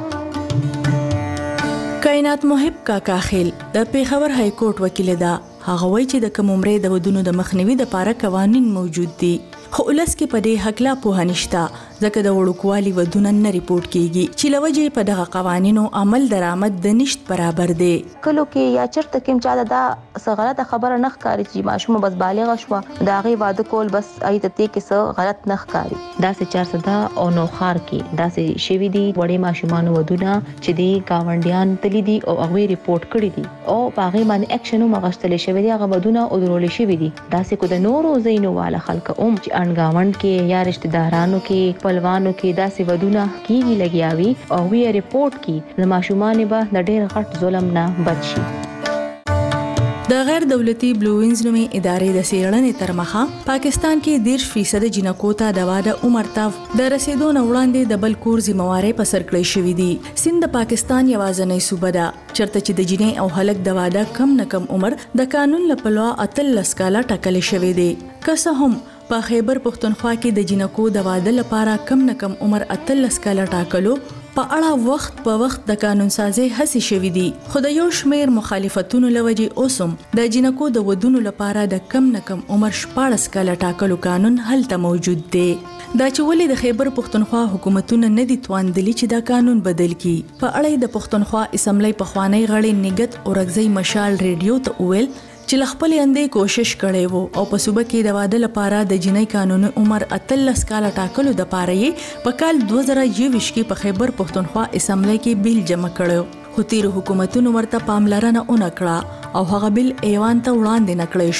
کائنات محب کاکا خیل د پیښور های کورټ وکیل ده. هغه وایي چې د کم عمرۍ د ودونو د مخنیوي لپاره قوانین موجود دي خو ولس کې په دې حق لا پوهه نشته، ځکه د وړوکوالي ودونه نه ریپورت کیږي چې لوجه په دغه قوانینو عمل درآمد د نشټ برابر دی. کلو کې یا چرته کوم چا دا څه غلطه خبره نه ښکاري چې ماشوم بس بالغ شو دا غي واده کول بس ایته ته کې څه غلط نه ښکاري. دا سه چار صدا او نو خار کې دا سه شوی دی وړي ماشومان ودونه چې دی گاونډیان تللی دي او هغه ریپورت کړی دي او هغه باندې اکشن مغشتل شوی دی هغه ودونه او درول شوی دي. دا سه کو د نورو زینو والا خلک اوم چې انګاوند کې یا رشتہ دارانو کې پهلوانو کې دا سه ودونه کیږي لګیاوي او وی ریپورت کی د ماشومان به د ډېر غټ ظلم نه بچ شي. د غیر دولتي بلو وینز نومې ادارې د څېړنې تر مخه پاکستان کې دېرش فیصد جنکو ته د واده عمر ته د رسیدو نه وړاندې د بل کور ذمہواري په سر کړی شوې دي. سند د پاکستان یوازینۍ صوبه ده چېرته چې د جنۍ او هلک د واده کم نه کم عمر د قانون له پلوه اتلس کاله ټاکل شوی دی. که څه هم په خیبر پښتونخوا کې د جنکو د واده لپاره کم نه کم عمر اتلس کاله ټاکلو په اړه وخت په وخت د قانون سازي هڅې شوې دي، خو د یو شمېر مخالفتونو لوجې اوسم د جنکو د ودونو لپاره د کم نه کم عمر شپاړس کاله ټاکلو قانون هلته موجود دی. دا چې ولې د خیبر پښتونخوا حکومتونه نه دي توانېدلي چې دا قانون بدل کړي. په اړه د پښتونخوا اسمبلی پخوانی غړي نګت اورګزی مشال ریډیو ته وویل چې خپل اندې کوشش کړي وو او په صوبه کې د واده لپاره د جنۍ قانوني عمر اتلس کاله ټاکلو د پاره یې په کال دوه زره یوویشت کې په خیبر پښتونخوا اسمبلی کې بیل جمع کړو، خو تیر حکومتونو ورته پاملرنه ونه کړه او هغه بیل ایوان ته وړاندې نکړی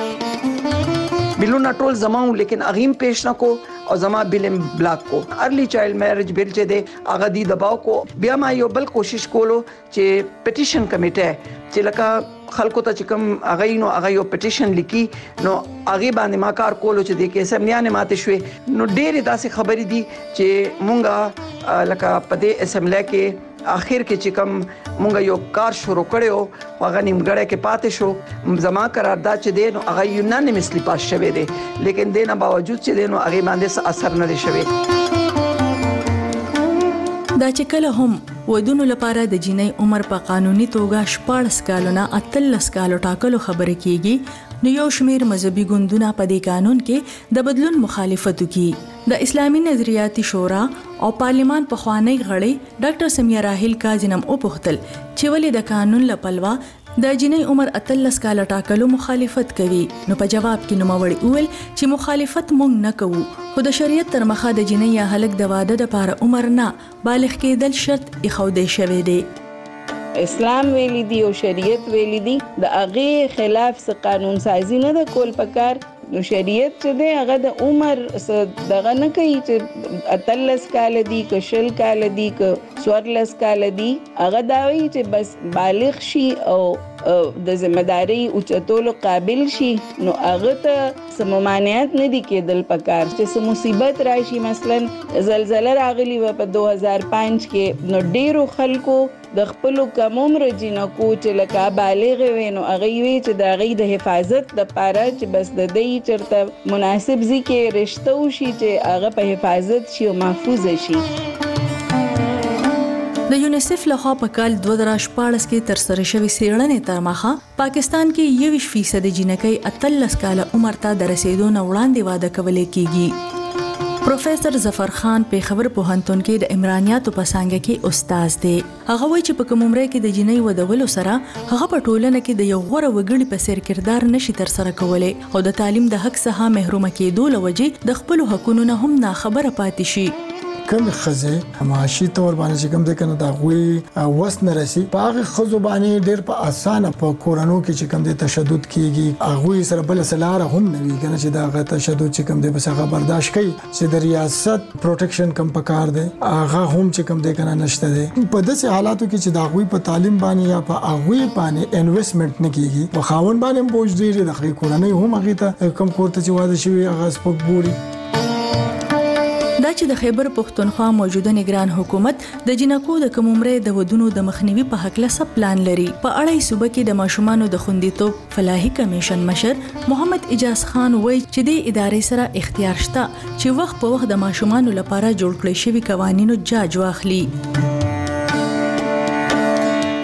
شو. بیلونه ټول زماو لیکن اغیم پیش نکو او زما بیلم بلاک کو. ارلی چایلډ میرج بیل چې دی هغه دی دباو کو. بیا ما یو بل کوشش کولو چې پټیشن کمیټه چې لکه خلکو ته چې کوم هغه نو هغه یو پټیشن لیکي نو هغه باندې ما کار کولو چې د کې اسمبلیانه ماته شوې نو ډېرې داسې خبرې دي چې مونږه لکه په دې اسمبلی کې اخر کې چې کوم مونږ یو کار شروع کړو هغه نیمګړی کې پاتې شو. زما قرارداد چې دی نو هغه یونانیمسلی پاس شوی دی لیکن دینه باوجود چې دی نو هغه باندې اثر نه دی شوی. دا چې کله هم ودونو لپاره د جنۍ عمر په قانوني توګه شپاړس کالونه اتلس کالو ټاکلو خبرې کیږي نو یو شمیر مذهبي ګوندونه په دې قانون کې د بدلون مخالفت کوي. د اسلامي نظریاتي شورا او پارلیمان پخوانی غړي ډاکټر سمیه راهیل کاظم او پختل چې ولې د قانون لپلوا د جنۍ عمر اتلس کاله ټاکلو مخالفت کوي نو په جواب کې نوموړي وویل چې مخالفت مونږ نه کوو، خو د شریعت تر مخه د جنۍ یا هلک د واده لپاره عمر نه بالغ کېدل شرط ایښودل شوی دی. اسلام ویلی دی او شریعت ویلی دی د هغه خلاف څه قانون سازی نه د کول پکار. نو شریعت چې دی هغه د عمر دغه نه کوي چې اتلس کال دی که شل کال دی که څوارلس کال دی، هغه دا وایي چې بس بالغ شي او د ذمہداري اوچتولو قابل شي نو هغه ته څه ممانعت نه دی کېدل پکار. چې څه مصیبت راشي مثلا زلزله راغلی و په دوه هزار پنځ کې نو ډیرو خلکو د خپلو کم عمره جنکو چې لکه بالغ وي نو هغه وی چې د هغې د حفاظت دپاره چې بس د دی چېرته مناسب ځای کې رشته وشي چې هغه په حفاظت شي او محفوظه شي. د یونیسف لخوا په کال دوه زره شپاړس کې ترسره شوې څېړنې تر مخه پاکستان کې یوویشت فیصد جنکۍ اتلس کاله عمر ته د رسیدو نه وړاندې واده کولی کیږي. پروفیسر ظفر خان په خبر پوهنتون کې د عمرانیاتو په څانګه کې استاد دی. هغه وایي چې په کوم عمر کې د جنۍ ودولو سره هغه په ټولنه کې د یو غوره وګړي په څیر کردار نشي ترسره کولی او د تعلیم د حق څخه محرومه کېدو له وجې د خپلو حقونو نه هم ناخبره پاتې شي. کم خزه معاشي تور باندې چې کوم د کنه دا غوي وس نه رسی په هغه خزو باندې ډېر په اسانه په کورانو کې چې کوم د تشدد کیږي هغه سره بل سلاره هم نه وی کنه چې دا غ تشدد چې کوم د بسغه برداشت کوي چې د ریاست پروټیکشن کم پکار دی هغه هم چې کوم د کنه نشته دی. په داسې حالاتو کې چې دا غوي په تعلیم باندې یا په هغه باندې انویسټمنٹ نه کیږي په خاون باندې بوج دی د خپل کورنۍ هم هغه ته کم کوړه چې واده شوی هغه سپک بوري. دا چې د خیبر پښتونخوا موجوده نگران حکومت د جنکو د کم عمر د ودونو د مخنیوي په حق له سب پلان لري. په اړه یې صوبه کې د ماشومانو د خوندیتوب فلاحي کمیشن مشر محمد اجاز خان وایي چې د ادارې سره اختیار شته چې وخت په وخت د ماشومانو لپاره جوړ کړی شوی قوانینو جاج واخلي. موږ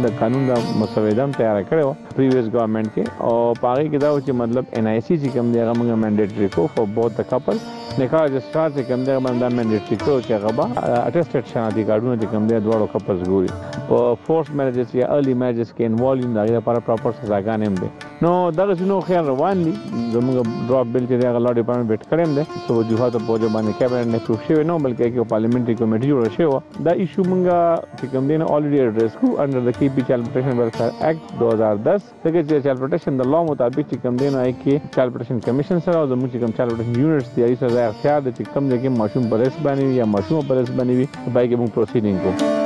د قانون د مسوده تیار کړو پریویس گورنمنت کې او پاره کې دا چې مطلب ان آی سی چې کوم دی هغه موږ منډیټری کو فور بوث د کپل نکاح رجسٹرار چې کوم دی باندې منډیټری کو چې هغه به اټیسټډ شناختی کارډونه چې کوم دی دوړو کپلز ګوري او فورس میریجز یا ارلی میریجز کې انوالو دا لپاره پراپر سزاګان هم دي نو دا شنو خیر روان دي زموږ ډراپ بل چې هغه لا ډیپارټمنټ بیت کړم دي سو وجوهات په وجه باندې کابینټ نه پروف شوی نو بلکې کې پارلیمنټري کمیټي جوړ شوی دا ایشو موږ چې کوم دی نه الریډي ایډریس کو انډر د کی پی چایلډ پروټیکشن ویلفیر ایکټ دو هزار دس دغه چې چایلډ پروټیکشن د لا مطابق چې کوم دی نه کې چایلډ پروټیکشن کمیشن سره او زموږ چې کوم چایلډ پروټیکشن یونټس دی ایسه ځای اختیار د چې کوم دی کې ماشوم پرس باندې یا ماشوم پرس باندې وي بای کې موږ پروسیډینګ کو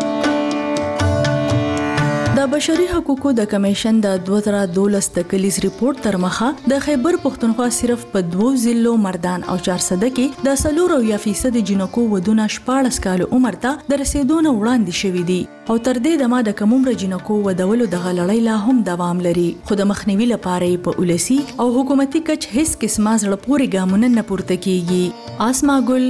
د بشري حقوقو د کمیشن د دوه زره دولس د کلیز ریپورت تر مخه د خیبر پښتونخوا صرف په دوو ضلعو مردان او چارسده کې د سلور او یا فیصد جنکو ودونه شپاړس کال عمر ته د رسیدونه وړاندې شوې دي او تر دې دمه د کومره جنکو ودولو د غلړۍ لا هم دوام لري خو د مخنیوي لپاره په اولسي او حکومتي کچ هیڅ قسمه زړه پورې ګامونه نه پورته کیږي. آسما ګل